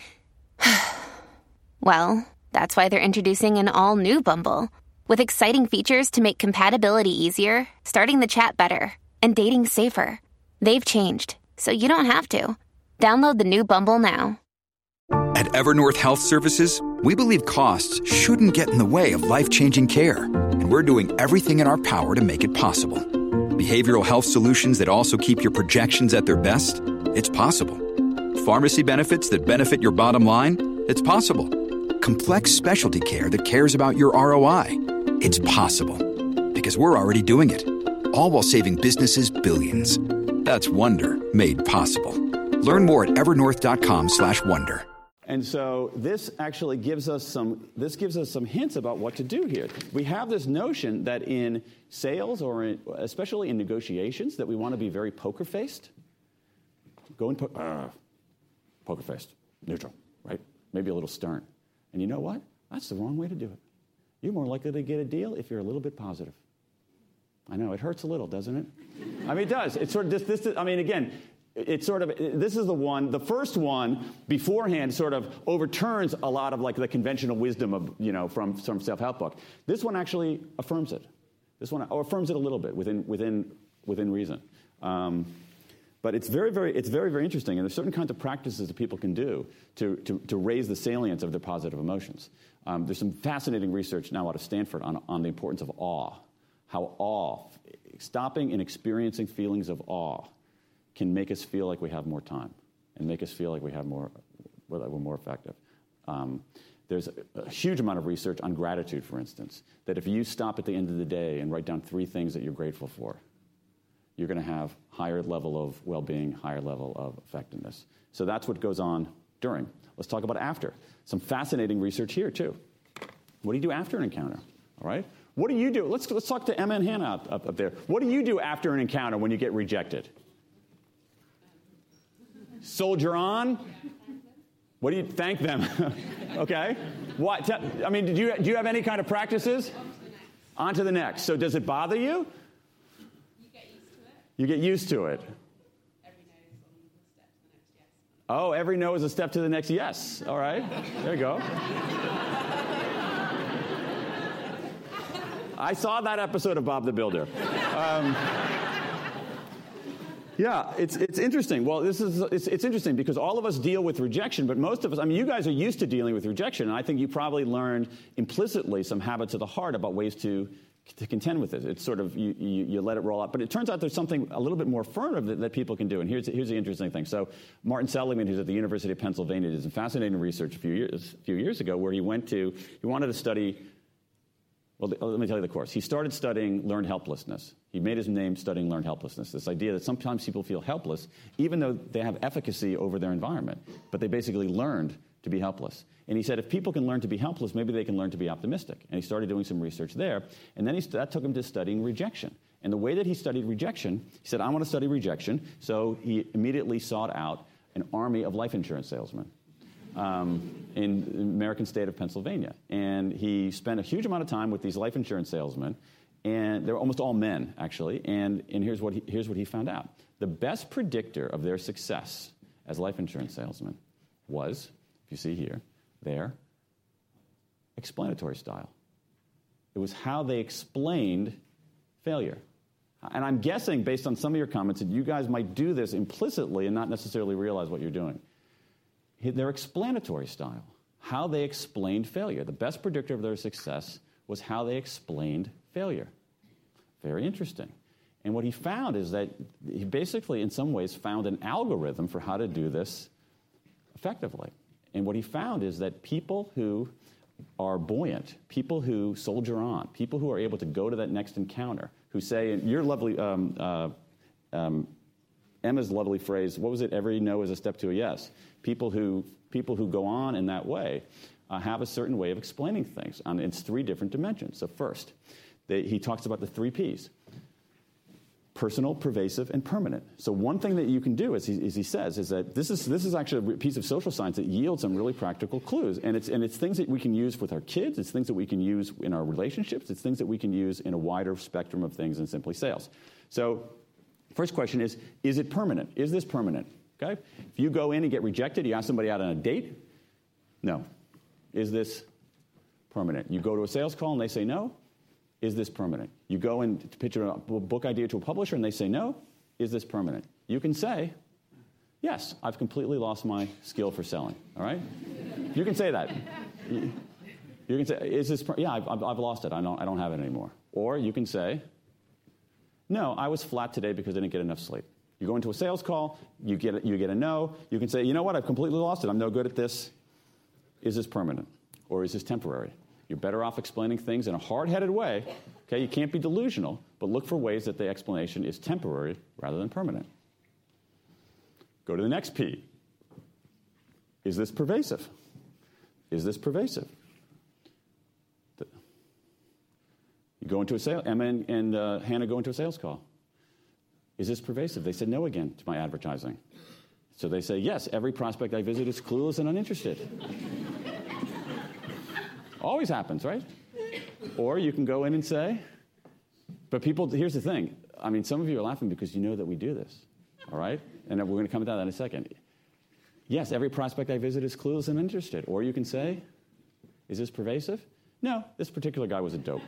Well, that's why they're introducing an all-new Bumble, with exciting features to make compatibility easier, starting the chat better, and dating safer. They've changed, so you don't have to. Download the new Bumble now. At Evernorth Health Services, we believe costs shouldn't get in the way of life-changing care, and we're doing everything in our power to make it possible. Behavioral health solutions that also keep your projections at their best? It's possible. Pharmacy benefits that benefit your bottom line? It's possible. Complex specialty care that cares about your R O I? It's possible. Because we're already doing it. All while saving businesses billions. That's Wonder made possible. Learn more at evernorth.com slash wonder. And so this actually gives us some this gives us some hints about what to do here. We have this notion that in sales, or in, especially in negotiations, that we want to be very poker-faced. Go and po- uh, poker-faced, neutral, right? Maybe a little stern. And you know what? That's the wrong way to do it. You're more likely to get a deal if you're a little bit positive. I know, it hurts a little, doesn't it? I mean, it does. It's sort of this, this I mean, again, it's sort of, this is the one, the first one beforehand sort of overturns a lot of like the conventional wisdom of, you know, from some self-help book. This one actually affirms it. This one or affirms it a little bit within, within, within reason. Um, But it's very, very, it's very, very interesting, and there's certain kinds of practices that people can do to, to, to raise the salience of their positive emotions. Um, there's some fascinating research now out of Stanford on, on the importance of awe, how awe, stopping and experiencing feelings of awe can make us feel like we have more time and make us feel like we have more, well, that we're more effective. Um, there's a, a huge amount of research on gratitude, for instance, that if you stop at the end of the day and write down three things that you're grateful for, you're going to have higher level of well-being, higher level of effectiveness. So that's what goes on during. Let's talk about after. Some fascinating research here, too. What do you do after an encounter? All right? What do you do? Let's, let's talk to Emma and Hannah up, up, up there. What do you do after an encounter when you get rejected? Soldier on? What do you thank them? Okay. What? I mean, did you, do you have any kind of practices? On to the next. So does it bother you? You get used to it. Oh, every no is a step to the next yes. All right. There you go. I saw that episode of Bob the Builder. Um, yeah, it's it's interesting. Well, this is it's, it's interesting because all of us deal with rejection, but most of us, I mean, you guys are used to dealing with rejection, and I think you probably learned implicitly some habits of the heart about ways to to contend with it. It's sort of, you, you, you let it roll out. But it turns out there's something a little bit more firm that, that people can do. And here's, here's the interesting thing. So Martin Seligman, who's at the University of Pennsylvania, did some fascinating research a few years, a few years ago where he went to, he wanted to study, well, let me tell you the course. He started studying learned helplessness. He made his name studying learned helplessness, this idea that sometimes people feel helpless, even though they have efficacy over their environment. But they basically learned to be helpless. And he said, if people can learn to be helpless, maybe they can learn to be optimistic. And he started doing some research there. And then he, that took him to studying rejection. And the way that he studied rejection, he said, I want to study rejection. So he immediately sought out an army of life insurance salesmen um, in the American state of Pennsylvania. And he spent a huge amount of time with these life insurance salesmen. And they're almost all men, actually. And, and here's, what he, here's what he found out. The best predictor of their success as life insurance salesmen was, if you see here, their explanatory style. It was how they explained failure. And I'm guessing, based on some of your comments, that you guys might do this implicitly and not necessarily realize what you're doing. Their explanatory style, how they explained failure. The best predictor of their success was how they explained failure. Very interesting. And what he found is that he basically, in some ways, found an algorithm for how to do this effectively. And what he found is that people who are buoyant, people who soldier on, people who are able to go to that next encounter, who say, and your lovely, um, uh, um, Emma's lovely phrase, what was it? Every no is a step to a yes. People who, people who go on in that way uh, have a certain way of explaining things on its three different dimensions. So first, they, he talks about the three Ps. Personal, pervasive, and permanent. So one thing that you can do, as he, as he says, is that this is this is actually a piece of social science that yields some really practical clues. And it's, and it's things that we can use with our kids. It's things that we can use in our relationships. It's things that we can use in a wider spectrum of things than simply sales. So first question is, is it permanent? Is this permanent? Okay? If you go in and get rejected, you ask somebody out on a date, no. Is this permanent? You go to a sales call and they say no. Is this permanent? You go and pitch a book idea to a publisher and they say no. Is this permanent? You can say, yes, I've completely lost my skill for selling. All right? You can say that. You, you can say, is this, per- yeah, I've, I've lost it. I don't, I don't have it anymore. Or you can say, no, I was flat today because I didn't get enough sleep. You go into a sales call, you get a, you get a no. You can say, you know what, I've completely lost it. I'm no good at this. Is this permanent? Or is this temporary? You're better off explaining things in a hard-headed way. Okay, you can't be delusional, but look for ways that the explanation is temporary rather than permanent. Go to the next P. Is this pervasive? Is this pervasive? The, you go into a sale, Emma and, and uh, Hannah go into a sales call. Is this pervasive? They said no again to my advertising. So they say, yes, every prospect I visit is clueless and uninterested. Always happens, right? Or you can go in and say, but people, here's the thing. I mean, some of you are laughing because you know that we do this, all right? And we're going to come to that in a second. Yes, every prospect I visit is clueless and uninterested. Or you can say, is this pervasive? No, this particular guy was a dope.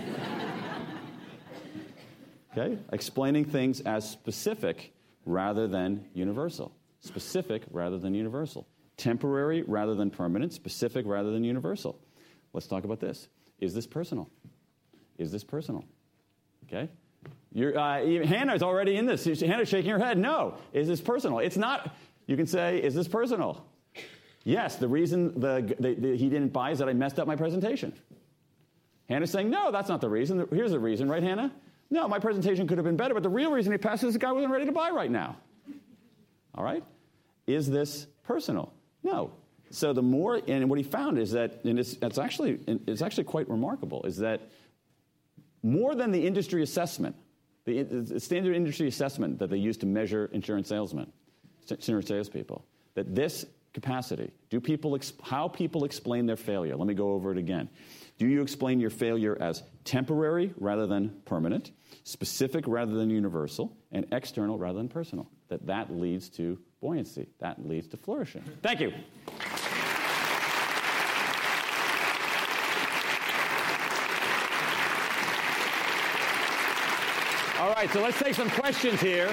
Okay? Explaining things as specific rather than universal. Specific rather than universal. Temporary rather than permanent. Specific rather than universal. Let's talk about this. Is this personal? Is this personal? Okay? You're, uh, Hannah's already in this. Hannah's shaking her head. No. Is this personal? It's not. You can say, is this personal? Yes, the reason the, the, the, he didn't buy is that I messed up my presentation. Hannah's saying, no, that's not the reason. Here's the reason, right, Hannah? No, my presentation could have been better, but the real reason he passed is the guy wasn't ready to buy right now. All right? Is this personal? No. So the more, and what he found is that, and it's, it's actually it's actually quite remarkable, is that more than the industry assessment, the, the standard industry assessment that they use to measure insurance salesmen, insurance salespeople, that this capacity, do people, how people explain their failure? Let me go over it again. Do you explain your failure as temporary rather than permanent, specific rather than universal, and external rather than personal? That that leads to buoyancy. That leads to flourishing. Thank you. All right, so let's take some questions here.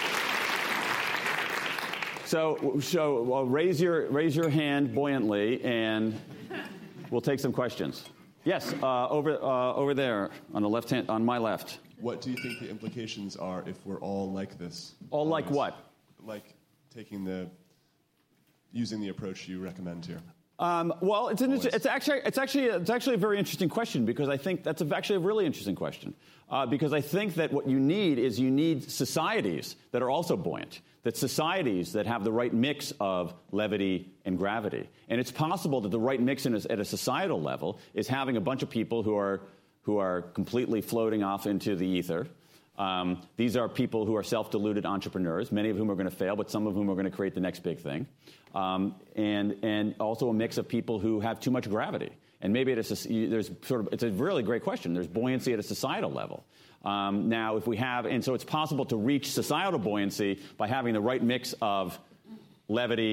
So, so well, raise your raise your hand buoyantly, and we'll take some questions. Yes, uh, over uh, over there on the left hand, on my left. What do you think the implications are if we're all like this? All like Always? what? Like taking the using the approach you recommend here. Um, well, it's, an, it's actually it's actually it's actually a very interesting question, because I think that's a, actually a really interesting question. Uh, because I think that what you need is you need societies that are also buoyant, that societies that have the right mix of levity and gravity. And it's possible that the right mix in a, at a societal level is having a bunch of people who are who are completely floating off into the ether. Um, these are people who are self-deluded entrepreneurs, many of whom are going to fail, but some of whom are going to create the next big thing. Um, and and also a mix of people who have too much gravity. And maybe at a, there's sort of, it's a really great question. There's buoyancy at a societal level. Um, now, if we have, and so it's possible to reach societal buoyancy by having the right mix of levity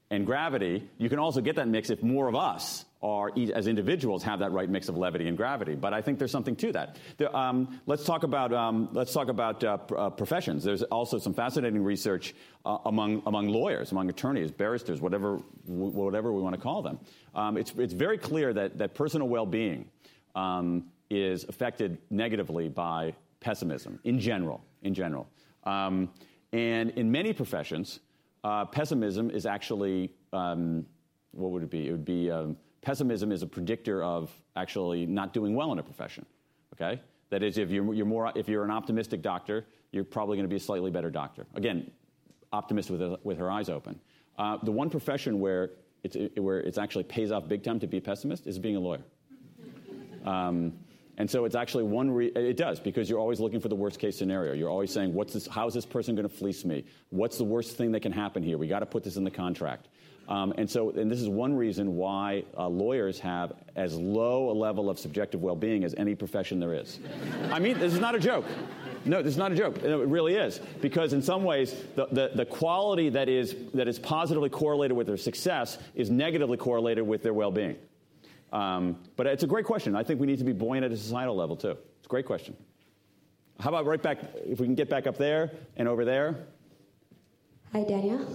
and gravity. You can also get that mix if more of us are, as individuals, have that right mix of levity and gravity. But I think there's something to that. There, um, let's talk about um, let's talk about uh, pr- uh, professions. There's also some fascinating research uh, among among lawyers, among attorneys, barristers, whatever w- whatever we want to call them. Um, it's it's very clear that that personal well-being um, is affected negatively by pessimism in general. In general, um, and in many professions, uh, pessimism is actually um, what would it be? It would be um, Pessimism is a predictor of actually not doing well in a profession. Okay, that is, if you're, you're more, if you're an optimistic doctor, you're probably going to be a slightly better doctor. Again, optimist with with her eyes open. Uh, the one profession where it's it, where it's actually pays off big time to be a pessimist is being a lawyer. Um, and so it's actually one. Re- it does, because you're always looking for the worst case scenario. You're always saying, "What's this? How is this person going to fleece me? What's the worst thing that can happen here? We got to put this in the contract." Um, and so, and this is one reason why uh, lawyers have as low a level of subjective well-being as any profession there is. I mean, this is not a joke. No, this is not a joke. It really is, because in some ways, the, the, the quality that is that is positively correlated with their success is negatively correlated with their well-being. Um, but it's a great question. I think we need to be buoyant at a societal level too. It's a great question. How about right back? If we can get back up there and over there. Hi, Danielle.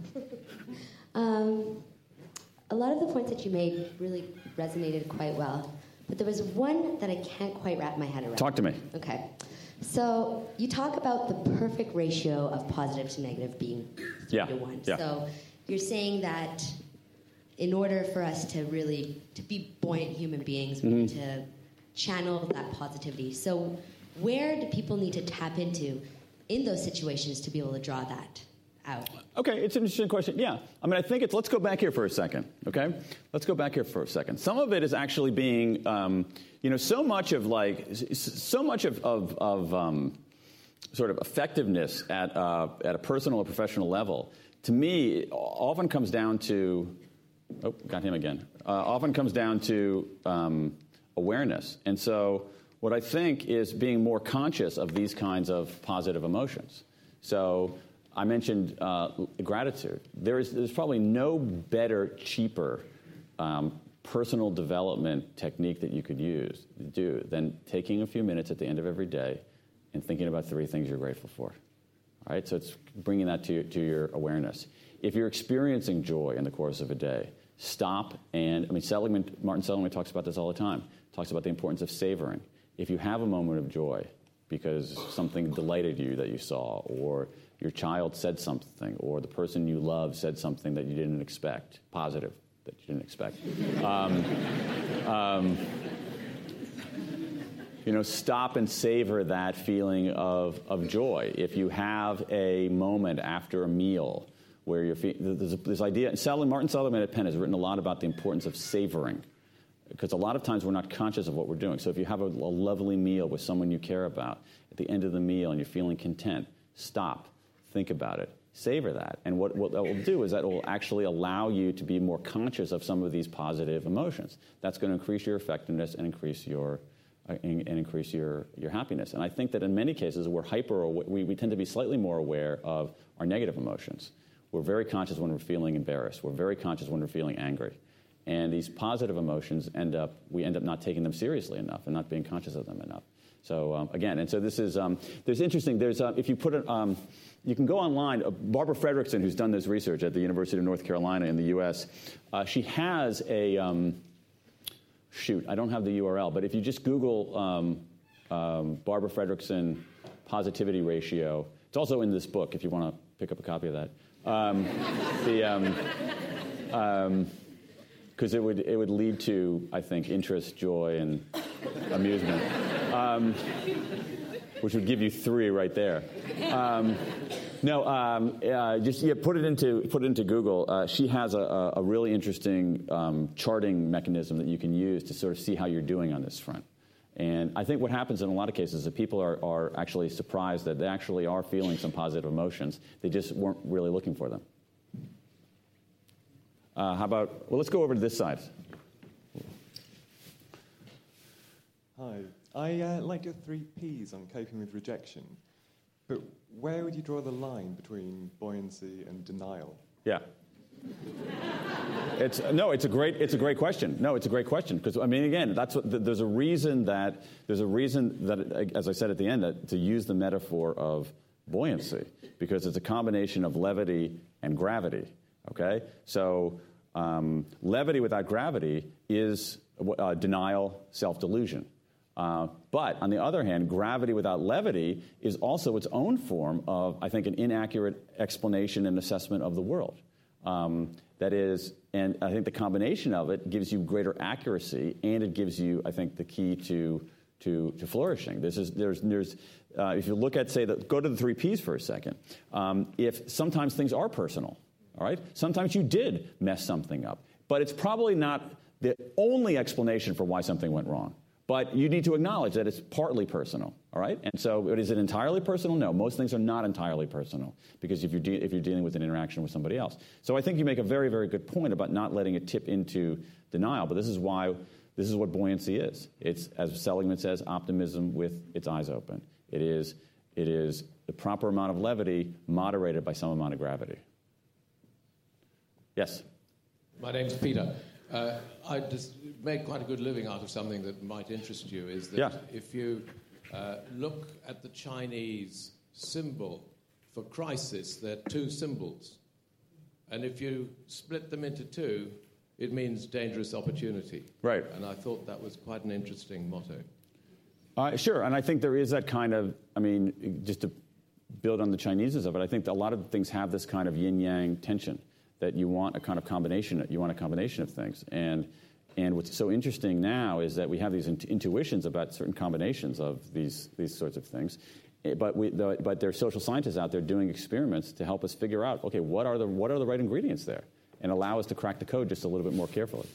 Um, a lot of the points that you made really resonated quite well, but there was one that I can't quite wrap my head around. Talk to me. Okay. So you talk about the perfect ratio of positive to negative being three yeah. to one. Yeah. So you're saying that in order for us to really, to be buoyant human beings, we mm-hmm. need to channel that positivity. So where do people need to tap into in those situations to be able to draw that out? Okay, it's an interesting question. Yeah, I mean, I think it's, let's go back here for a second, okay? Let's go back here for a second. Some of it is actually being, um, you know, so much of like, so much of, of, of um, sort of effectiveness at, uh, at a personal or professional level, to me, often comes down to, oh, got him again, uh, often comes down to um, awareness. And so what I think is being more conscious of these kinds of positive emotions. So I mentioned uh, gratitude. There is there's probably no better, cheaper um, personal development technique that you could use do than taking a few minutes at the end of every day and thinking about three things you're grateful for. All right, so it's bringing that to to your awareness. If you're experiencing joy in the course of a day, stop and I mean, Seligman, Martin Seligman talks about this all the time. Talks about the importance of savoring. If you have a moment of joy because something delighted you that you saw, or your child said something, or the person you love said something that you didn't expect, positive, that you didn't expect. Um, um, you know, stop and savor that feeling of, of joy. If you have a moment after a meal where you're feeling, there's this idea, and Seligman, Martin Seligman at Penn has written a lot about the importance of savoring, because a lot of times we're not conscious of what we're doing. So if you have a, a lovely meal with someone you care about, at the end of the meal and you're feeling content, stop, think about it, savor that. And what, what that will do is that it will actually allow you to be more conscious of some of these positive emotions. That's going to increase your effectiveness and increase your uh, and, and increase your, your happiness. And I think that in many cases we're hyper, we, we tend to be slightly more aware of our negative emotions. We're very conscious when we're feeling embarrassed. We're very conscious when we're feeling angry. And these positive emotions end up, we end up not taking them seriously enough and not being conscious of them enough. So um, again, and so this is, um, there's interesting, there's, uh, if you put it, um, you can go online, uh, Barbara Fredrickson, who's done this research at the University of North Carolina in the U S, uh, she has a, um, shoot, I don't have the U R L, but if you just Google um, um, Barbara Fredrickson positivity ratio, it's also in this book if you want to pick up a copy of that. Um, the, um, um, because it would it would lead to, I think, interest, joy, and amusement, um, which would give you three right there. Um, no, um, uh, just yeah, put it into put it into Google. Uh, she has a, a really interesting um, charting mechanism that you can use to sort of see how you're doing on this front. And I think what happens in a lot of cases is that people are, are actually surprised that they actually are feeling some positive emotions. They just weren't really looking for them. Uh, how about, well, let's go over to this side. Hi. I uh, like your three Ps on coping with rejection, but where would you draw the line between buoyancy and denial? Yeah. It's no, it's a great, it's a great question. No, it's a great question because I mean, again, that's what there's a reason that there's a reason that, as I said at the end, that to use the metaphor of buoyancy because it's a combination of levity and gravity. Okay, so um, levity without gravity is uh, denial, self-delusion. Uh, but on the other hand, gravity without levity is also its own form of, I think, an inaccurate explanation and assessment of the world. Um, that is, and I think the combination of it gives you greater accuracy, and it gives you, I think, the key to to, to flourishing. This is there's there's uh, if you look at say the, go to the three Ps for a second. Um, if sometimes things are personal, all right, sometimes you did mess something up, but it's probably not the only explanation for why something went wrong. But you need to acknowledge that it's partly personal, all right? And so is it entirely personal? No, most things are not entirely personal because if you're, de- if you're dealing with an interaction with somebody else. So I think you make a very, very good point about not letting it tip into denial, but this is why, this is what buoyancy is. It's, as Seligman says, optimism with its eyes open. It is, it is the proper amount of levity moderated by some amount of gravity. Yes? My name's Peter. Uh, I just make quite a good living out of something that might interest you, is that yeah. if you uh, look at the Chinese symbol for crisis, there are two symbols. And if you split them into two, it means dangerous opportunity. Right. And I thought that was quite an interesting motto. Uh, sure, and I think there is that kind of, I mean, just to build on the Chineses of it, I think that a lot of things have this kind of yin-yang tension. That you want a kind of combination, you want a combination of things. And and what's so interesting now is that we have these int- intuitions about certain combinations of these these sorts of things. But we, the, but there are social scientists out there doing experiments to help us figure out, okay, what are the what are the right ingredients there, and allow us to crack the code just a little bit more carefully.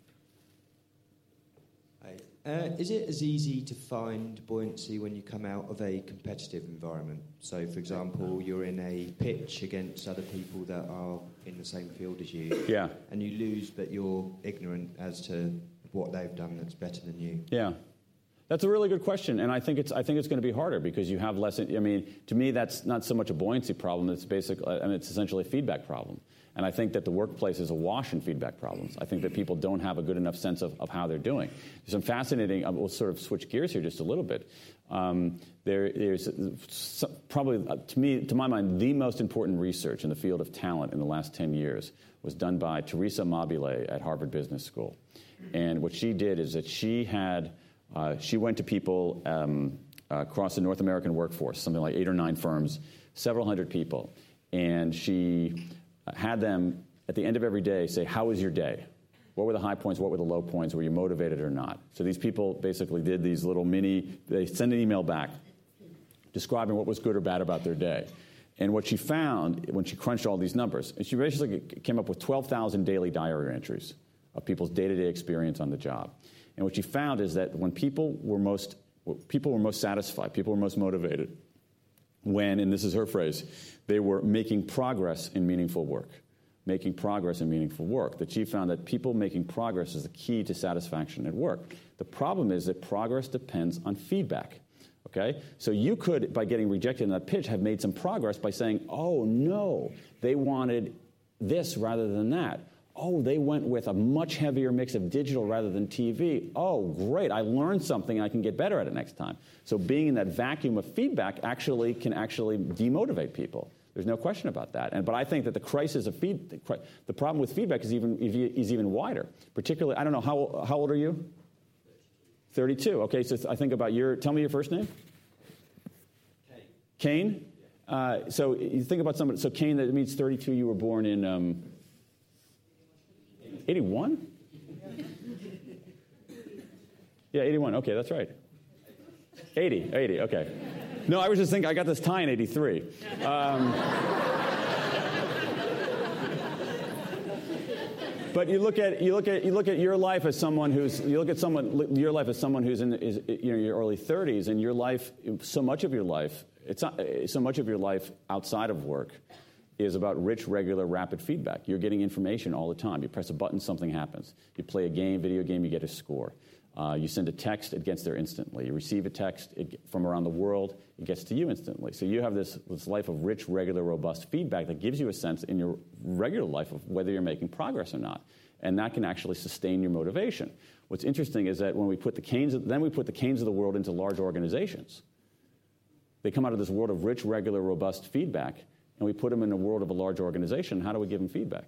Uh, is it as easy to find buoyancy when you come out of a competitive environment? So, for example, you're in a pitch against other people that are in the same field as you. Yeah. And you lose, but you're ignorant as to what they've done that's better than you. Yeah. That's a really good question, and I think it's I think it's going to be harder because you have less. I mean, to me, that's not so much a buoyancy problem. It's basically, I mean, it's essentially a feedback problem. And I think that the workplace is awash in feedback problems. I think that people don't have a good enough sense of, of how they're doing. There's some fascinating, we'll sort of switch gears here just a little bit. Um, there, there's some, probably, uh, to me, to my mind, the most important research in the field of talent in the last ten years was done by Teresa Amabile at Harvard Business School. And what she did is that she had, uh, she went to people um, uh, across the North American workforce, something like eight or nine firms, several hundred people, and she had them, at the end of every day, say, how was your day? What were the high points? What were the low points? Were you motivated or not? So these people basically did these little mini, they send an email back describing what was good or bad about their day. And what she found, when she crunched all these numbers, and she basically came up with twelve thousand daily diary entries of people's day-to-day experience on the job. And what she found is that when people were most, people were most satisfied, people were most motivated, when, and this is her phrase, they were making progress in meaningful work. Making progress in meaningful work. That she found that people making progress is the key to satisfaction at work. The problem is that progress depends on feedback. Okay? So you could, by getting rejected in that pitch, have made some progress by saying, oh, no, they wanted this rather than that. Oh, they went with a much heavier mix of digital rather than T V. Oh, great, I learned something and I can get better at it next time. So being in that vacuum of feedback actually can actually demotivate people. There's no question about that. And but I think that the crisis of feed, the, the problem with feedback is even is even wider. Particularly, I don't know, how how old are you? thirty-two. Okay, so I think about your, tell me your first name. Kane. Kane? Uh, so you think about somebody, so Kane, that means thirty-two, you were born in... Um, eighty-one? Yeah, eighty-one. Okay, that's right. eighty, eighty, okay. No, I was just thinking, I got this tie in eighty-three. Um, but you look at you look at you look at your life as someone who's you look at someone your life as someone who's in is you know your early thirties, and your life, so much of your life, it's not so much of your life outside of work is about rich, regular, rapid feedback. You're getting information all the time. You press a button, something happens. You play a game, video game, you get a score. Uh, you send a text, it gets there instantly. You receive a text it, from around the world, it gets to you instantly. So you have this, this life of rich, regular, robust feedback that gives you a sense in your regular life of whether you're making progress or not. And that can actually sustain your motivation. What's interesting is that when we put the Keynes, then we put the Keynes of the world into large organizations. They come out of this world of rich, regular, robust feedback, and we put them in the world of a large organization. How do we give them feedback?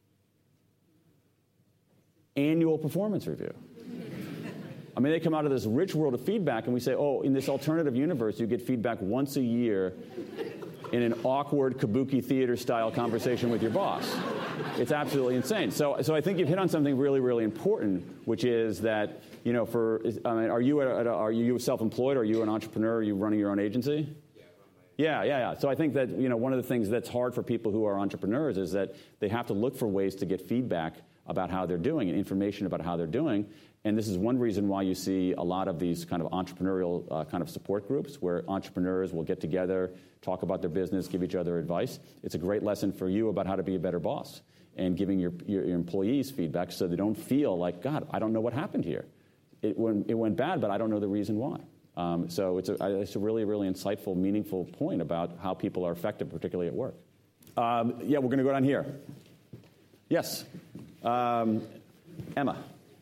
Annual performance review. I mean, they come out of this rich world of feedback, and we say, oh, in this alternative universe, you get feedback once a year in an awkward kabuki theater-style conversation with your boss. It's absolutely insane. So, so I think you've hit on something really, really important, which is that, you know, for I mean, are you a, are you self-employed? Are you an entrepreneur? Are you running your own agency? Yeah, yeah, yeah. So I think that, you know, one of the things that's hard for people who are entrepreneurs is that they have to look for ways to get feedback about how they're doing and information about how they're doing. And this is one reason why you see a lot of these kind of entrepreneurial uh, kind of support groups where entrepreneurs will get together, talk about their business, give each other advice. It's a great lesson for you about how to be a better boss and giving your, your, your employees feedback so they don't feel like, God, I don't know what happened here. It went, it went bad, but I don't know the reason why. Um, so it's a, it's a really, really insightful, meaningful point about how people are effective, particularly at work. Um, yeah, we're going to go down here. Yes. Um, Emma.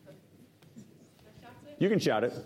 You can shout it.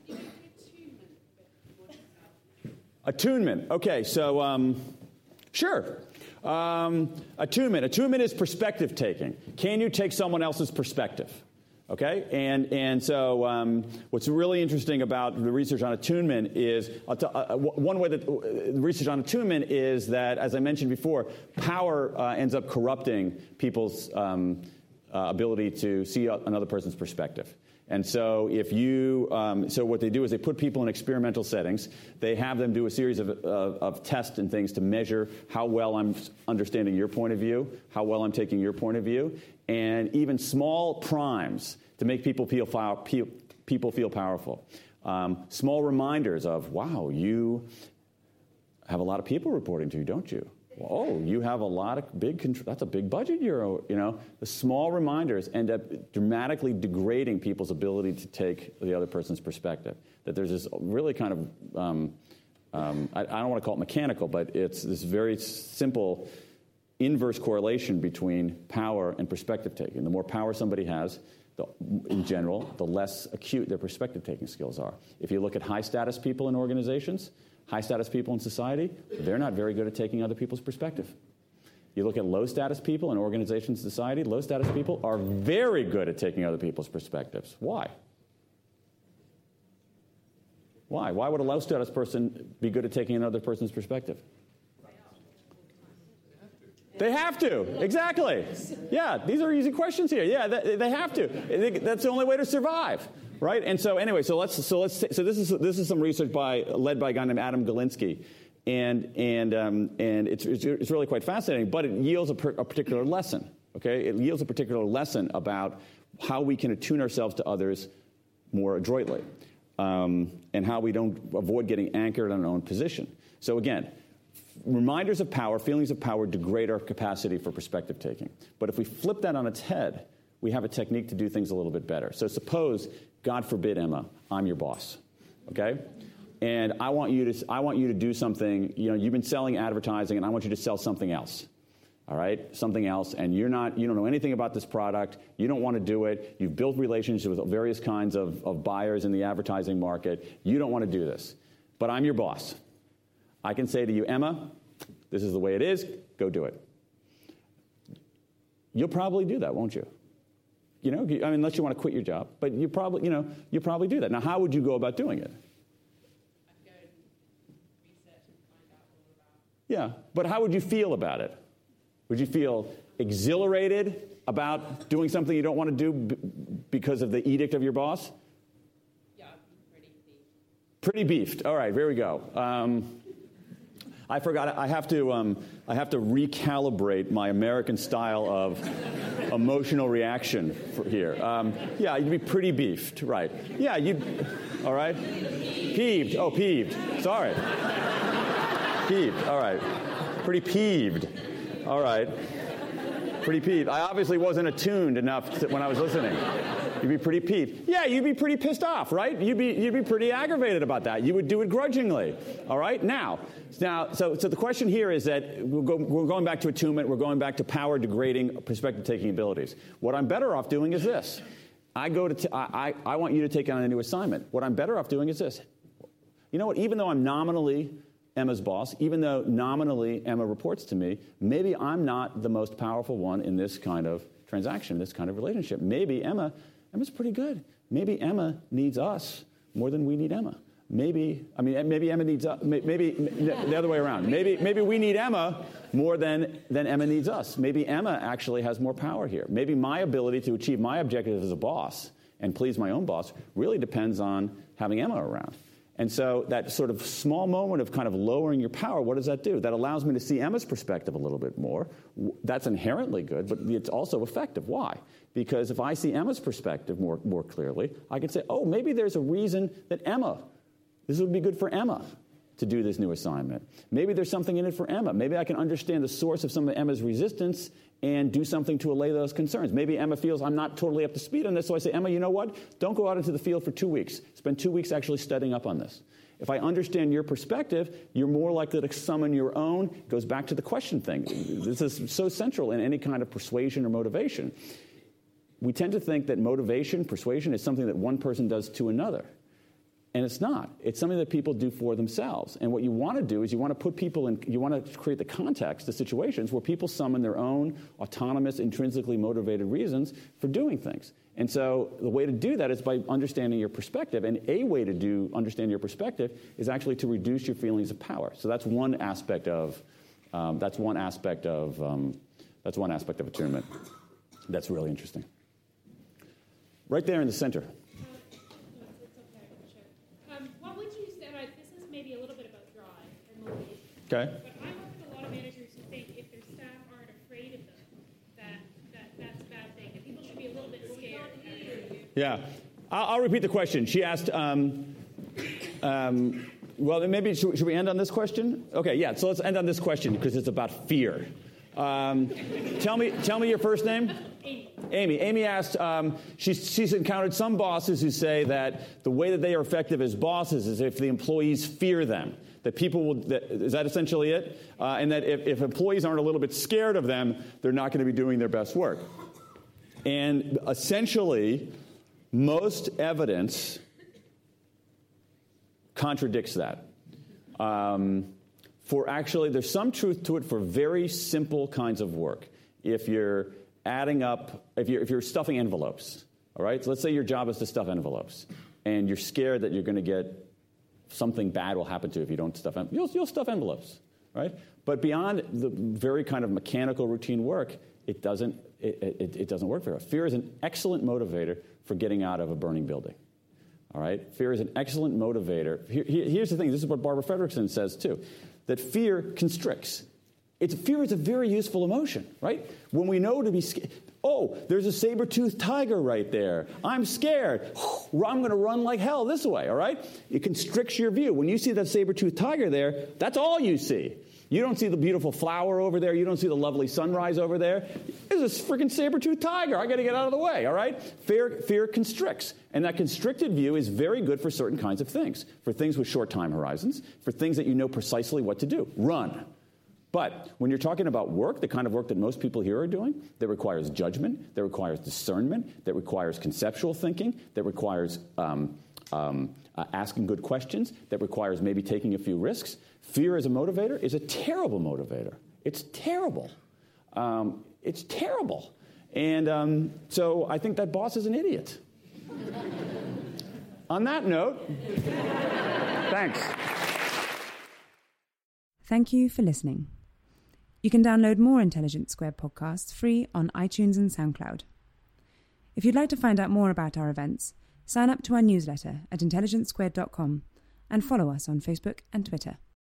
Attunement. Okay, so um, sure. Um, attunement. Attunement is perspective taking. Can you take someone else's perspective? Okay, and and so um, what's really interesting about the research on attunement is I'll t- uh, one way that uh, the research on attunement is that, as I mentioned before, power uh, ends up corrupting people's um, uh, ability to see another person's perspective. And so if you, um, so what they do is they put people in experimental settings. They have them do a series of, of, of tests and things to measure how well I'm understanding your point of view, how well I'm taking your point of view, and even small primes to make people feel, people feel powerful. Um, small reminders of, wow, you have a lot of people reporting to you, don't you? Oh, you have a lot of big, contr- that's a big budget you're, you know. The small reminders end up dramatically degrading people's ability to take the other person's perspective. That there's this really kind of, um, um, I, I don't want to call it mechanical, but it's this very simple inverse correlation between power and perspective taking. The more power somebody has, the, in general, the less acute their perspective taking skills are. If you look at high status people in organizations, high-status people in society, they're not very good at taking other people's perspective. You look at low-status people in organizations and society, low-status people are very good at taking other people's perspectives. Why? Why? Why would a low-status person be good at taking another person's perspective? They have to. Exactly. Yeah, these are easy questions here. Yeah, they, they have to. That's the only way to survive. Right, and so anyway, so let's so let's so this is this is some research by led by a guy named Adam Galinsky, and and um, and it's, it's it's really quite fascinating. But it yields a, per, a particular lesson. Okay, it yields a particular lesson about how we can attune ourselves to others more adroitly, um, and how we don't avoid getting anchored in our own position. So again, reminders of power, feelings of power, degrade our capacity for perspective taking. But if we flip that on its head, we have a technique to do things a little bit better. So suppose, God forbid, Emma, I'm your boss, okay? And I want you to I want you to do something, you know, you've been selling advertising and I want you to sell something else. All right? Something else, and you're not you don't know anything about this product, you don't want to do it, you've built relationships with various kinds of, of buyers in the advertising market, you don't want to do this. But I'm your boss. I can say to you, Emma, this is the way it is, go do it. You'll probably do that, won't you? You know, I mean, unless you want to quit your job, but you probably, you know, you probably do that. Now, how would you go about doing it? I'd go and research and find out all about. Yeah, but how would you feel about it? Would you feel exhilarated about doing something you don't want to do b- because of the edict of your boss? Yeah, I'd be pretty beefed. Pretty beefed. All right, here we go. Um, I forgot. I have to. Um, I have to recalibrate my American style of emotional reaction for here. Um, yeah, you'd be pretty beefed, right? Yeah, you'd. All right. Peeved. Oh, peeved. Sorry. Peeved. All right. Pretty peeved. All right. Pretty peeved. I obviously wasn't attuned enough to, when I was listening. You'd be pretty peeved. Yeah, you'd be pretty pissed off, right? You'd be you'd be pretty aggravated about that. You would do it grudgingly. All right? Now, now, so so the question here is that we're, go, we're going back to attunement. We're going back to power degrading perspective taking abilities. What I'm better off doing is this. I go to t- I, I I want you to take on a new assignment. What I'm better off doing is this. You know what? Even though I'm nominally Emma's boss, even though nominally Emma reports to me, maybe I'm not the most powerful one in this kind of transaction, this kind of relationship. Maybe Emma, Emma's pretty good. Maybe Emma needs us more than we need Emma. Maybe, I mean, maybe Emma needs us, maybe the other way around. Maybe maybe we need Emma more than, than Emma needs us. Maybe Emma actually has more power here. Maybe my ability to achieve my objectives as a boss and please my own boss really depends on having Emma around. And so that sort of small moment of kind of lowering your power, what does that do? That allows me to see Emma's perspective a little bit more. That's inherently good, but it's also effective. Why? Because if I see Emma's perspective more, more clearly, I can say, oh, maybe there's a reason that Emma, this would be good for Emma to do this new assignment. Maybe there's something in it for Emma. Maybe I can understand the source of some of Emma's resistance and do something to allay those concerns. Maybe Emma feels I'm not totally up to speed on this, so I say, Emma, you know what? Don't go out into the field for two weeks. Spend two weeks actually studying up on this. If I understand your perspective, you're more likely to summon your own. It goes back to the question thing. This is so central in any kind of persuasion or motivation. We tend to think that motivation, persuasion, is something that one person does to another. And it's not. It's something that people do for themselves. And what you want to do is you want to put people in, you want to create the context, the situations where people summon their own autonomous, intrinsically motivated reasons for doing things. And so the way to do that is by understanding your perspective. And a way to do understand your perspective is actually to reduce your feelings of power. So that's one aspect of um, that's one aspect of um, that's one aspect of attunement. That's really interesting. Right there in the center. Okay. But I work with a lot of managers who think if their staff aren't afraid of them, that, that that's a bad thing. And people should be a little bit scared. Yeah. I'll, I'll repeat the question. She asked, um, um, well, maybe should, should we end on this question? Okay, yeah. So let's end on this question because it's about fear. Um, tell me, tell me your first name. Amy. Amy. Amy asked, um, she's, she's encountered some bosses who say that the way that they are effective as bosses is if the employees fear them. That people will, that, is that essentially it? Uh, and that if, if employees aren't a little bit scared of them, they're not going to be doing their best work. And essentially, most evidence contradicts that. Um, for actually, there's some truth to it for very simple kinds of work. If you're adding up, if you're, if you're stuffing envelopes, all right? So let's say your job is to stuff envelopes, and you're scared that you're going to get something bad will happen to you if you don't stuff envelopes. You'll, you'll stuff envelopes, right? But beyond the very kind of mechanical routine work, it doesn't, it, it, it doesn't work very well. Fear is an excellent motivator for getting out of a burning building, all right? Fear is an excellent motivator. Here, here, here's the thing. This is what Barbara Fredrickson says, too, that fear constricts. It's, fear is a very useful emotion, right? When we know to be scared, oh, there's a saber-toothed tiger right there. I'm scared. I'm going to run like hell this way, all right? It constricts your view. When you see that saber-toothed tiger there, that's all you see. You don't see the beautiful flower over there. You don't see the lovely sunrise over there. There's a freaking saber-toothed tiger. I got to get out of the way, all right? Fear, fear constricts. And that constricted view is very good for certain kinds of things, for things with short time horizons, for things that you know precisely what to do. Run. But when you're talking about work, the kind of work that most people here are doing, that requires judgment, that requires discernment, that requires conceptual thinking, that requires um, um, uh, asking good questions, that requires maybe taking a few risks, fear as a motivator is a terrible motivator. It's terrible. Um, it's terrible. And um, so I think that boss is an idiot. On that note, thanks. Thank you for listening. You can download more Intelligence Squared podcasts free on iTunes and SoundCloud. If you'd like to find out more about our events, sign up to our newsletter at intelligence squared dot com and follow us on Facebook and Twitter.